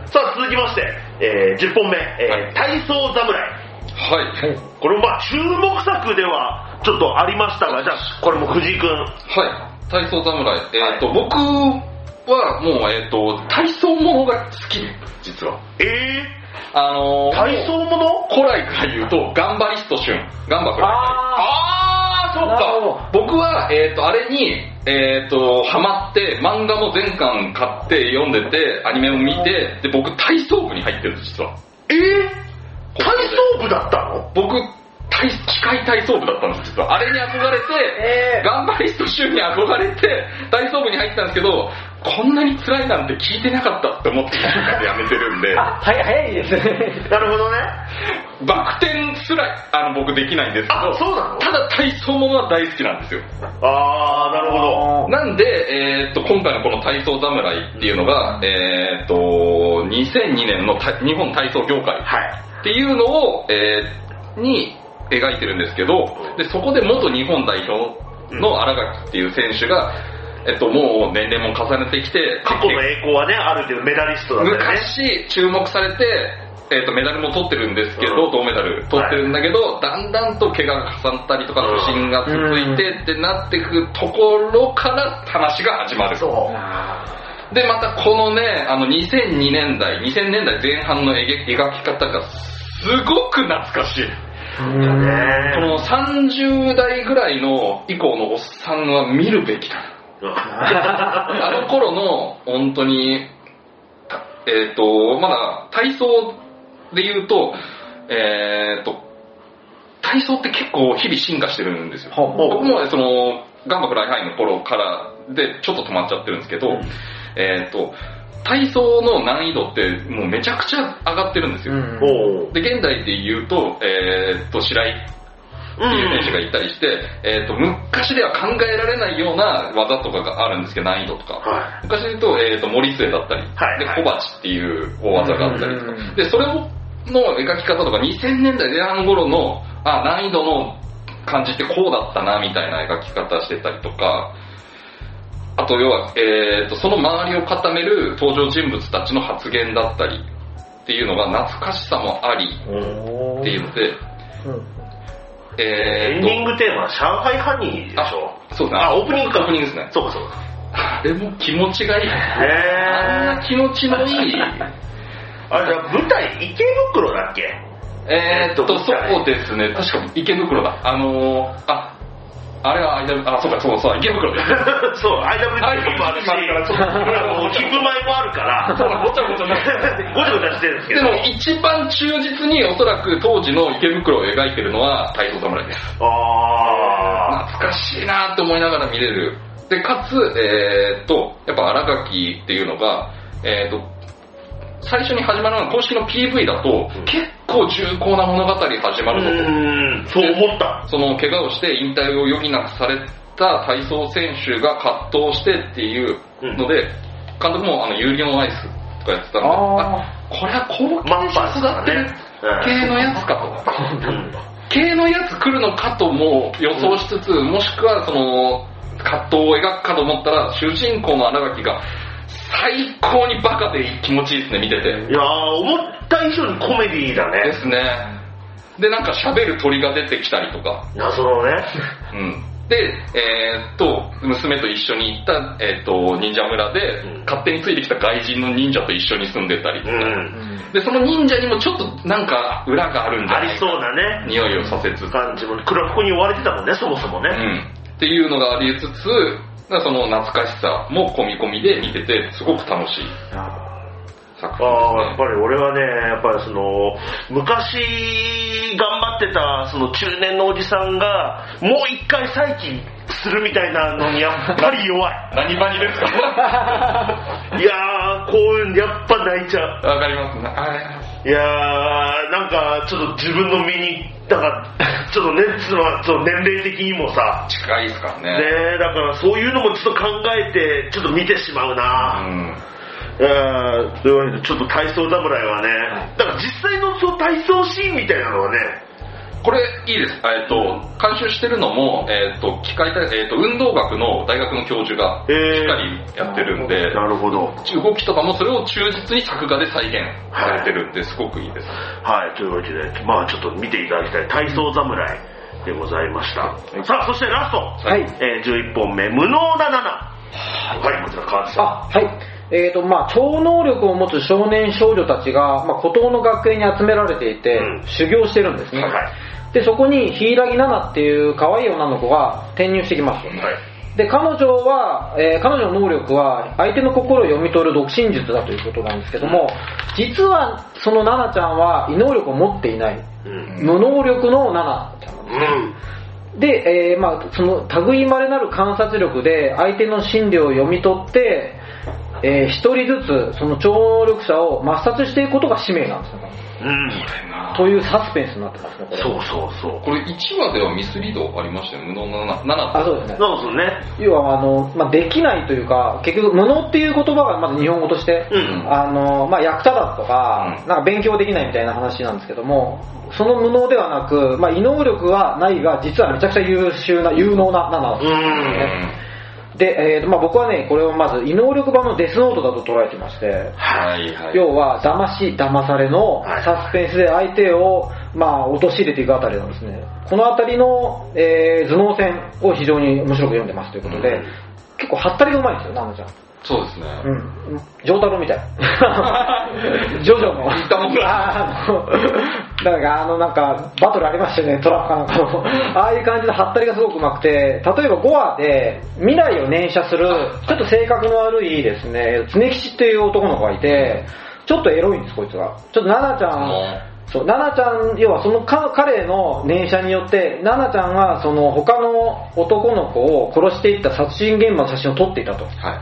さあ続きまして、えー、じゅっぽんめ、えーはい、体操侍。 はい。 これもまあ注目作ではちょっとありましたが、じゃあこれも藤井くん。 はい。体操侍。えっ、ー、と、はい、僕はもうえっ、ー、と体操ものが好きで実は。 えー、 あのー、 体操もの？ 古来から言うとガンバリスト旬。ガンバフライ。あー。そうか。僕は、えー、とあれに、えー、とハマって漫画も全巻買って読んでてアニメも見てで僕体操部に入ってるんです実は。 えー、体操部だったの？ 僕体機械体操部だったんです実は。あれに憧れて、えー、ガンバリスト週に憧れて体操部に入ったんですけど、こんなに辛いなんて聞いてなかったって思ってやめてるんで。 あ、早いですね。 なるほどね。 バク転すらあの僕できないんですけど、 あ、そうなの？ ただ体操ものは大好きなんですよ。 あー、なるほど。 なんで、えー、っと今回のこの体操侍っていうのが、えー、っとにせんにねんの日本体操協会っていうのを、えー、に描いてるんですけど、でそこで元日本代表の新垣っていう選手が、えっと、もう年齢も重ねてきて、 過去の栄光はねある程度メダリストだったよね。 昔注目されて、えっと、メダルも取ってるんですけど、うん、銅メダル取ってるんだけど、はい、だんだんと怪我が重なったりとか不振が続いてってなっていくところから話が始まる。 そうでまたこのねあのにせんにねんだいにせんねんだいぜん半の描き方がすごく懐かしい。このさんじゅうだいぐらいの以降のおっさんは見るべきだ。あの頃の本当にえっとまだ体操で言うとえっと体操って結構日々進化してるんですよ。僕もそのガンバフライハイの頃からでちょっと止まっちゃってるんですけど、うん、えっと体操の難易度ってもうめちゃくちゃ上がってるんですよ。うん、で現代で言うと、えー、っと白井っていう選手がいたりして、うんえー、っと昔では考えられないような技とかがあるんですけど難易度とか、はい、昔で言うと、えー、っと森末だったり、はい、で小鉢っていう大技があったりとか、うん、でそれの描き方とかにせんねんだいぜん半頃のあ難易度の感じってこうだったなみたいな描き方してたりとか、あと要は、えー、とその周りを固める登場人物たちの発言だったりっていうのが懐かしさもありっていうので、うんえー、 エンディングテーマは上海ハニーでしょ。 そうですね。 あ、オープニングか。 オープニングですね。 そうかそうか。 あれも気持ちがいい。へあんな気持ちのいい。 あれじゃあ舞台池袋だっけ？ えーっと、そうですね。確か池袋だ。あのー、あ、あれは アイダブリュー、あ、そうか、そうそう、池袋です。 そう、アイダブリュー もあるし、キップ前もあるから、 ごちゃごちゃなってごちゃごちゃしてるんですけど。 でも一番忠実におそらく当時の池袋を描いてるのは体操侍です。あー。懐かしいなって思いながら見れる。で、かつ、えーっと、やっぱ新垣っていうのが、えーっと、最初に始まるのは公式の ピーブイ だと、うん、結構重厚な物語始まるぞと。うーん、そう思った。 その怪我をして引退を余儀なくされた体操選手が葛藤してっていうので、うん、監督もあのユーリオンアイスとかやってたんで、あこれは後継者育ってる系のやつかと。うん、系のやつ来るのかとも予想しつつ、うん、もしくはその葛藤を描くかと思ったら、主人公の新垣が最高にバカで気持ちいいですね、見てて。いやー、思った以上にコメディーだね。 ですね。で、なんか喋る鳥が出てきたりとか。 謎のね。 うん。で、えー、っと、娘と一緒に行った、えー、っと、忍者村で、うん、勝手についてきた外人の忍者と一緒に住んでたりとか。うん、で、その忍者にもちょっとなんか裏があるんじゃないか。 ありそうなね。 匂いをさせつつ。 感じも、黒服に追われてたもんね、そもそもね。 うん。っていうのがありつつ、その懐かしさも込み込みで見ててすごく楽しい作品ですね。 ああ、やっぱり俺はね、やっぱりその昔頑張ってたその中年のおじさんがもう一回再起するみたいなのにやっぱり弱い。 何バニですか？ いやー、こういうのやっぱ泣いちゃう。 わかりますね。 いやー、なんかちょっと自分の身にだからちょっとね、その年齢的にもさ近いですからね。 ね、だからそういうのもちょっと考えてちょっと見てしまうな。うん。えー、というわけでちょっと体操侍はね、だから実際のそう体操シーンみたいなのはね。 これいいです。えっと監修してるのもえっと機械体えっと運動学の大学の教授がしっかりやってるんで、 なるほど。 動きとかもそれを忠実に作画で再現されてるんで、はい、すごくいいです。 はい、というわけでまあちょっと見ていただきたい体操侍でございました。はい、さあそしてラスト、はい、えー、じゅういっぽんめ無能ななな。はい、はい、こちら川内さん。 あ、はい。えーとまあ、超能力を持つ少年少女たちが、まあ、孤島の学園に集められていて、うん、修行してるんですね。はい、でそこに柊奈々っていう可愛い女の子が転入してきます。はい、で彼女は、えー、彼女の能力は相手の心を読み取る独身術だということなんですけども、実はその奈々ちゃんは異能力を持っていない、うん、無能力の奈々ちゃんなんですね。うん、で、えーまあ、その類まれなる観察力で相手の心理を読み取ってえー、一人ずつその超能力者を抹殺していくことが使命なんですよね。うん、というサスペンスになってますね。これそうそうそう。 これいちわではミスリードありましたよ。無能ななな。 あ、そうですね。 そうですね。 要はあの、まあ、できないというか結局無能っていう言葉がまず日本語として、うん、あのまあ、役者だとか、うん、なんか勉強できないみたいな話なんですけども、その無能ではなく、まあ、異能力はないが実はめちゃくちゃ優秀な有能ななななんですね。で、えーまあ、僕はねこれをまず異能力版のデスノートだと捉えてまして、はいはい、要は騙し騙されのサスペンスで相手を、まあ、陥れていくあたりなんですね。このあたりの、えー、頭脳戦を非常に面白く読んでますということで、うん、結構ハッタリがうまいんですよ奈々ちゃん。 そうですね。うん。 ジョータロみたい。ジョジョの。あの、だからあのなんかバトルありましたよね、トラップかなんかの。ああいう感じのハッタリがすごくうまくて、例えばごわで未来を念写するちょっと性格の悪いですね、常吉っていう男の子がいて、ちょっとエロいんですこいつが。ちょっと奈々ちゃん。そう奈々ちゃん要はその彼の念写によって奈々ちゃんがその他の男の子を殺していった殺人現場の写真を撮っていたと、はい、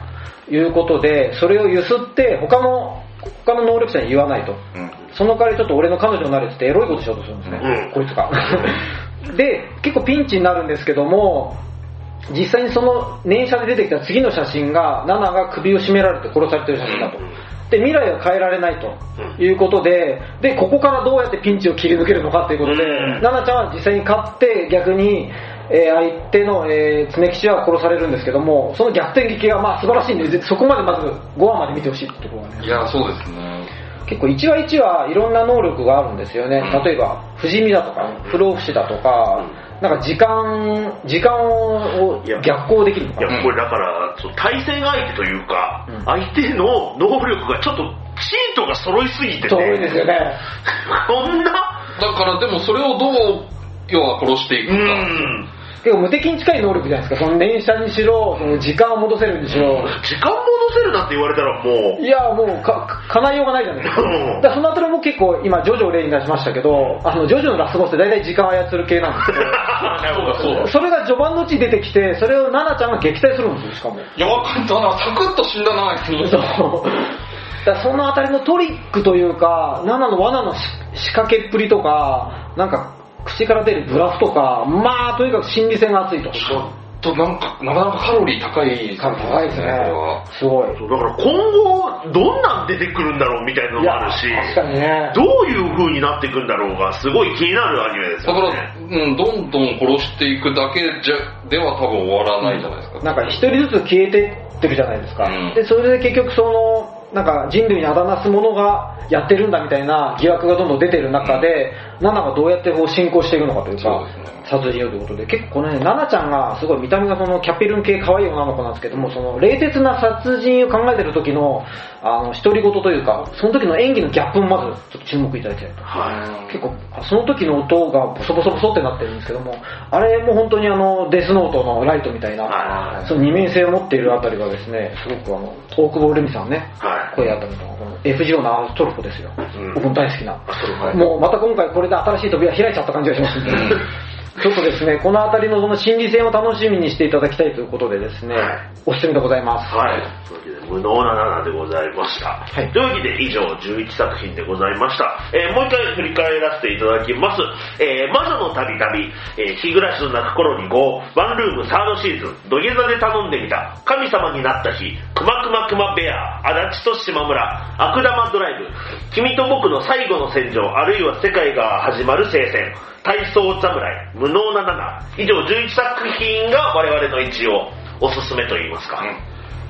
いうことで、それをゆすって他の他の能力者に言わないと、うん、その代わりちょっと俺の彼女になれって言ってエロいことしようとするんですね、うん、こいつがで結構ピンチになるんですけども、実際にその念写で出てきた次の写真がナナが首を絞められて殺されてる写真だと、で未来を変えられないということで、でここからどうやってピンチを切り抜けるのかということで、ナナちゃんは実際に勝って逆に、えー、相手の、えー、爪吉は殺されるんですけども、その逆転劇がまあ素晴らしいんで、そこまでまずごわまで見てほしいってところがね。 いやそうですね。 結構いちわいちわいろんな能力があるんですよね。例えば不死身だとか不老不死だとか、なんか時間時間を逆行できるのかな。 いやこれだから対戦相手というか、うん、相手の能力がちょっとチートが揃いすぎてて、 そうですよねこんなだからでもそれをどう要は殺していくか、うん結構無敵に近い能力じゃないですか。その連射にしろ、その時間を戻せるにしろ、 時間戻せるなんて言われたらもういやもうか叶いようがないじゃないですか。だからそのあたりも結構今ジョジョを例に出しましたけど、あのジョジョのラスボスって大体時間を操る系なんですけどなるほど、 それが序盤のうちに出てきて、それをナナちゃんが撃退するんですよ。しかもいやわかったな、サクッと死んだなあいつそうだそのあたりのトリックというか、ナナの罠の仕掛けっぷりとか、なんか口から出るブラフとか、まあとにかく心理戦が熱いと。 ちょっとなんかなかなかカロリー高い高いですね。これはすごい。 だから今後どんなん出てくるんだろうみたいなのもあるし、 確かにね。 どういう風になっていくんだろうがすごい気になるアニメですよね。 だから、うん、どんどん殺していくだけじゃでは多分終わらないじゃないですか。 うん、なんか一人ずつ消えてってるじゃないですか。うん、でそれで結局そのなんか人類にあだなすものがやってるんだみたいな疑惑がどんどん出てる中で、うん、ナナがどうやってこう進行していくのかというか、うね、殺人をということで、結構ね、ナナちゃんがすごい見た目がそのキャピルン系可愛い女の子なんですけども、その冷徹な殺人を考えてる時のあの独り言というか、その時の演技のギャップもまずちょっと注目いただきたいと、はい、結構その時の音がボソボソボソってなってるんですけども、あれも本当にあのデスノートのライトみたいな、はい、その二面性を持っているあたりがですね、すごくあの大久保ルミさんね、はい、声あったりとか、この エフジーオー のアストロフォですよ、うん、僕も大好きな、はい、もうまた今回これで新しい扉開いちゃった感じがしますねちょっとですね、このあたりのその心理戦を楽しみにしていただきたいということでですね、はい、おすすめでございます。 はい。というわけで、無能なななでございました。はい。というわけで、以上じゅういちさく品でございました。えー、もう一回振り返らせていただきます。えー、魔女のたびたび、えー、日暮らしの泣く頃にご、ワンルームサードシーズン、土下座で頼んでみた、神様になった日、くまくまくまベア、足立と島村、悪玉ドライブ、君と僕の最後の戦場、あるいは世界が始まる聖戦、体操侍、無能ななな、以上じゅういちさく品が我々の一応おすすめといいますか、うん、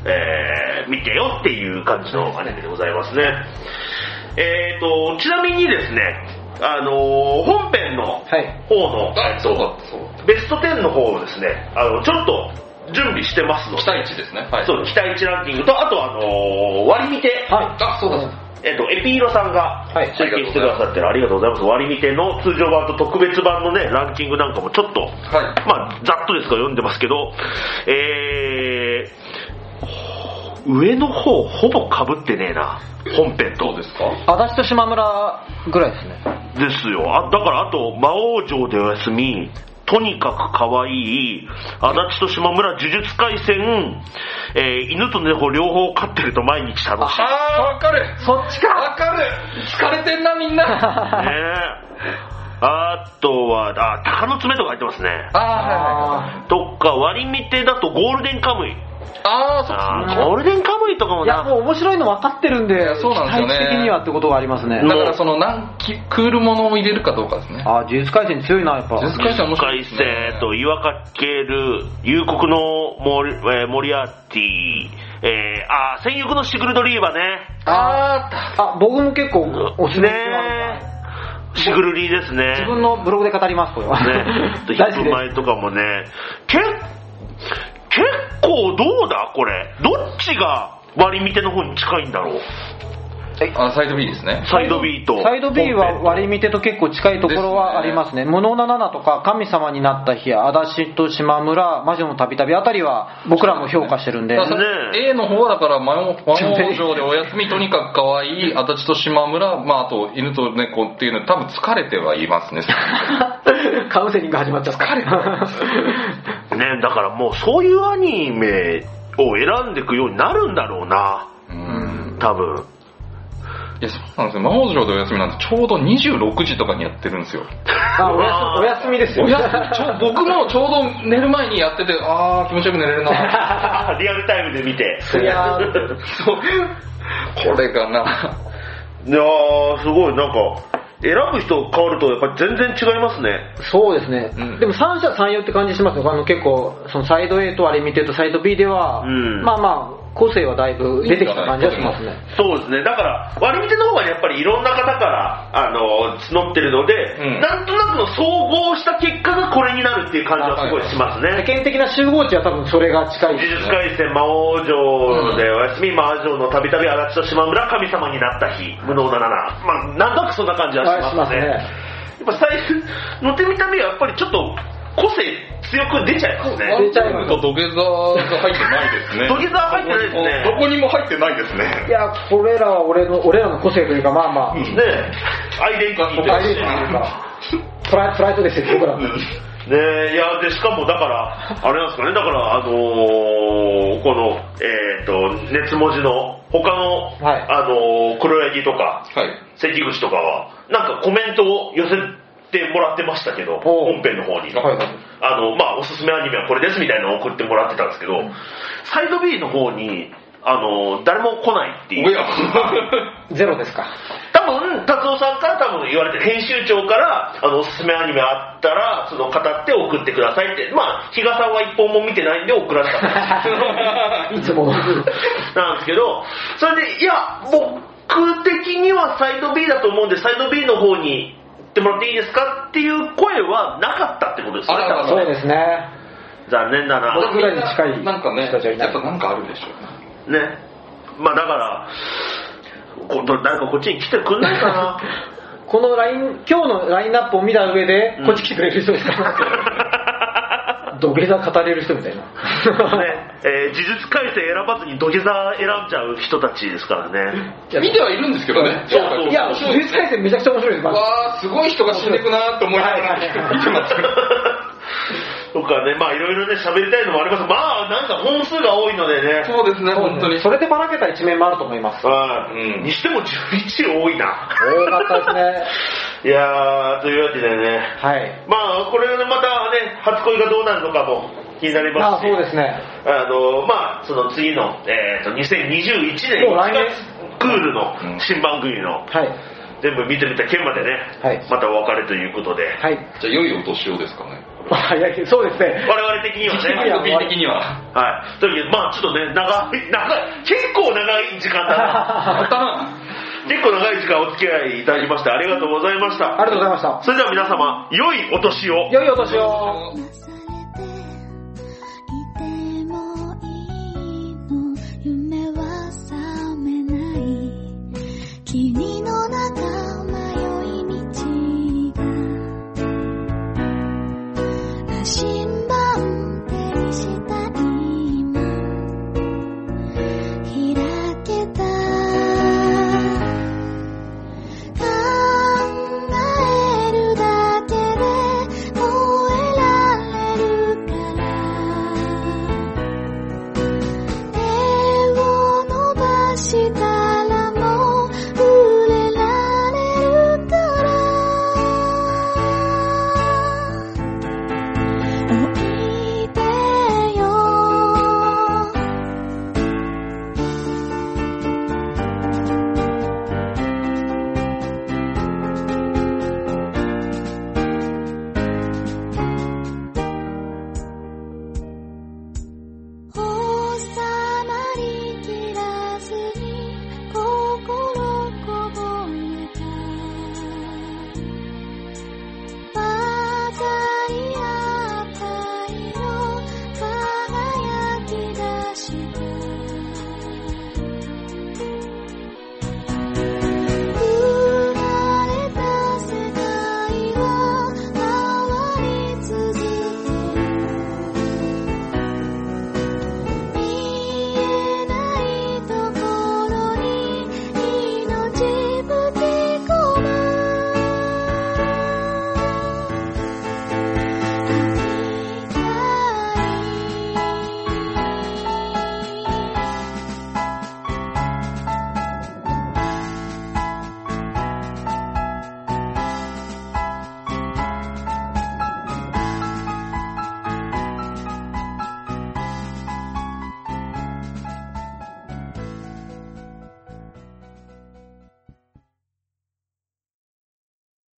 えー、見てよっていう感じのアニメでございますね。えーと、ちなみにですね、あのー、本編の方の、はい、えっと、ベストじゅうの方をですね、あの、ちょっと準備してますので、 期待値ですね。はい、 そう、期待値ランキングと、あとあのー、割り見て、 はい、 あ、そうだそうだ。 えっと、エピーロさんが中継してくださってる、ありがとうございます。割り見ての通常版と特別版のね、ランキングなんかもちょっと、はい、まあ、ざっとですが読んでますけど、えー、上の方、ほぼ被ってねえな、本編と。 どうですか？ 足立と島村ぐらいですね。 ですよ。あ、だからあと、魔王城でお休み、とにかく可愛い、足立と島村、呪術廻戦、えー、犬と猫両方飼ってると毎日楽しい。 あー、わかる。 そっちか。 わかる。疲れてんな、みんな。 ねえ。あとは、あ、鷹の爪とか入ってますね。 あー、とか、割り見てだとゴールデンカムイ。 あー、そうですね。 ゴールデンカムイとかもな。 いや、もう面白いの分かってるんで、 そうなんですよね。 期待値的にはってことがありますね。 だからその何クールものを入れるかどうかですね。 あー、呪術廻戦強いな、やっぱ。 呪術廻戦面白いですね。 廻戦と岩かける、幽谷のモリ、えー、モリアーティ、えー、あー、戦欲のシグルドリーバーね。 あー、あ、僕も結構おすすめしてますね。シグルリーですね。 自分のブログで語ります、これは。 ね。ひゃくまんえんとかもね。結結構どうだこれ。どっちが割り見ての方に近いんだろう。 あ、サイド B ですね。 サイド B と。 サイド B は割り見てと結構近いところはありますね。無能なななとか、神様になった日や、足立と島村、魔女のたびたびあたりは僕らも評価してるんで。 ね、A の方はだから、魔王城でお休み、とにかく可愛い、足立と島村、まああと犬と猫っていうのは多分疲れてはいますね。 カウンセリング始まっちゃった。 疲れてます。 ね、だからもうそういうアニメを選んでいくようになるんだろうな。 うん。 多分。 いや、そうなんですよ。魔王城でお休みなんてちょうどにじゅうろくじとかにやってるんですよ。 あ、おやすお休みですよ。 おやすみ僕もちょうど寝る前にやってて、あー気持ちよく寝れるな。 リアルタイムで見て。 いやそう。これがな。 いやー、すごい、なんか、選ぶ人変わるとやっぱり全然違いますね。 そうですね、うん、でも三者三様って感じしますよ。あの結構そのサイド A とあれ見てるとサイド B では、うん、まあまあ個性はだいぶ出てきた感じはしますね。 そうですね。だから割り見ての方がやっぱりいろんな方からあの募ってるので、うん、なんとなくの総合した結果がこれになるっていう感じはすごいしますね。 世間的な集合値は多分それが近いですね。 呪術廻戦魔王城でお休み、うん、魔王城のたびたび足立と島村神様になった日無能ななな、まあなんとなくそんな感じはしますね。やっぱ最初の手見た目はやっぱりちょっと個性強く出ちゃいますね。 出ちゃいますと土下座が入ってないですね。 土下座入ってないですね。 どこにも入ってないですね。 いや、これらは俺の俺らの個性というか、まあまあ、うん、 ねアイデンティティアイデンティティというかプライプライドですよ、僕らの。ねえ、いやでしかもだからあれなんですかね、だからあのー、このえっ、ー、と熱文字の他の、はい、あのー、黒柳とか、はい、関口とかはなんかコメントを寄せてもらってましたけど、本編の方に、はい、あのまあおすすめアニメはこれですみたいなのを送ってもらってたんですけど、うん、サイド B の方にあの誰も来ないっていう。 ゼロですか。 多分達夫さんから多分言われて、編集長からあのおすすめアニメあったらその語って送ってくださいって、まあ比嘉さんは一本も見てないんで送られたいつもなんですけど、それでいや僕的にはサイド B だと思うんでサイド B の方に行ってもらっていいですかっていう声はなかったってことですね。 あ、そうですね。 残念だな。 僕らに近いなんかね、やっぱなんかあるでしょうね。ね、まあだから誰かこっちに来てくんないかな。 このライン今日のラインナップを見た上でこっち来てくれる人ですか、うん、土下座語れる人みたいな、ねえー、呪術廻戦選ばずに土下座選んじゃう人たちですからね。 見てはいるんですけどね。 そうそうそう、いや呪術廻戦めちゃくちゃ面白いです。 わーすごい人が死んでくなーって思いながら見てますとかね、まあいろいろね喋りたいのもあります。まあなんか本数が多いのでね。 そうですね、本当に。 それでばらけた一面もあると思います。 あ、うん、にしてもじゅういち多いな。 多かったですね。 いやー、というわけでね、はい、まあこれまたね初恋がどうなるのかも気になりますし、 あ、そうですね。 あのまあその次の、えー、とにせんにじゅういちねんいちがつクールの新番組の、うん、はい、全部見てみた件までね、はい、またお別れということで、 はい、 じゃあ良いお年をですかね。 そうですね。 我々的にはね。 的には。 はい。というわけで、まあちょっとね、長い、長い、結構長い時間だな。結構長い時間お付き合いいただきましてありがとうございました。 ありがとうございました。 それでは皆様、良いお年を。 良いお年を。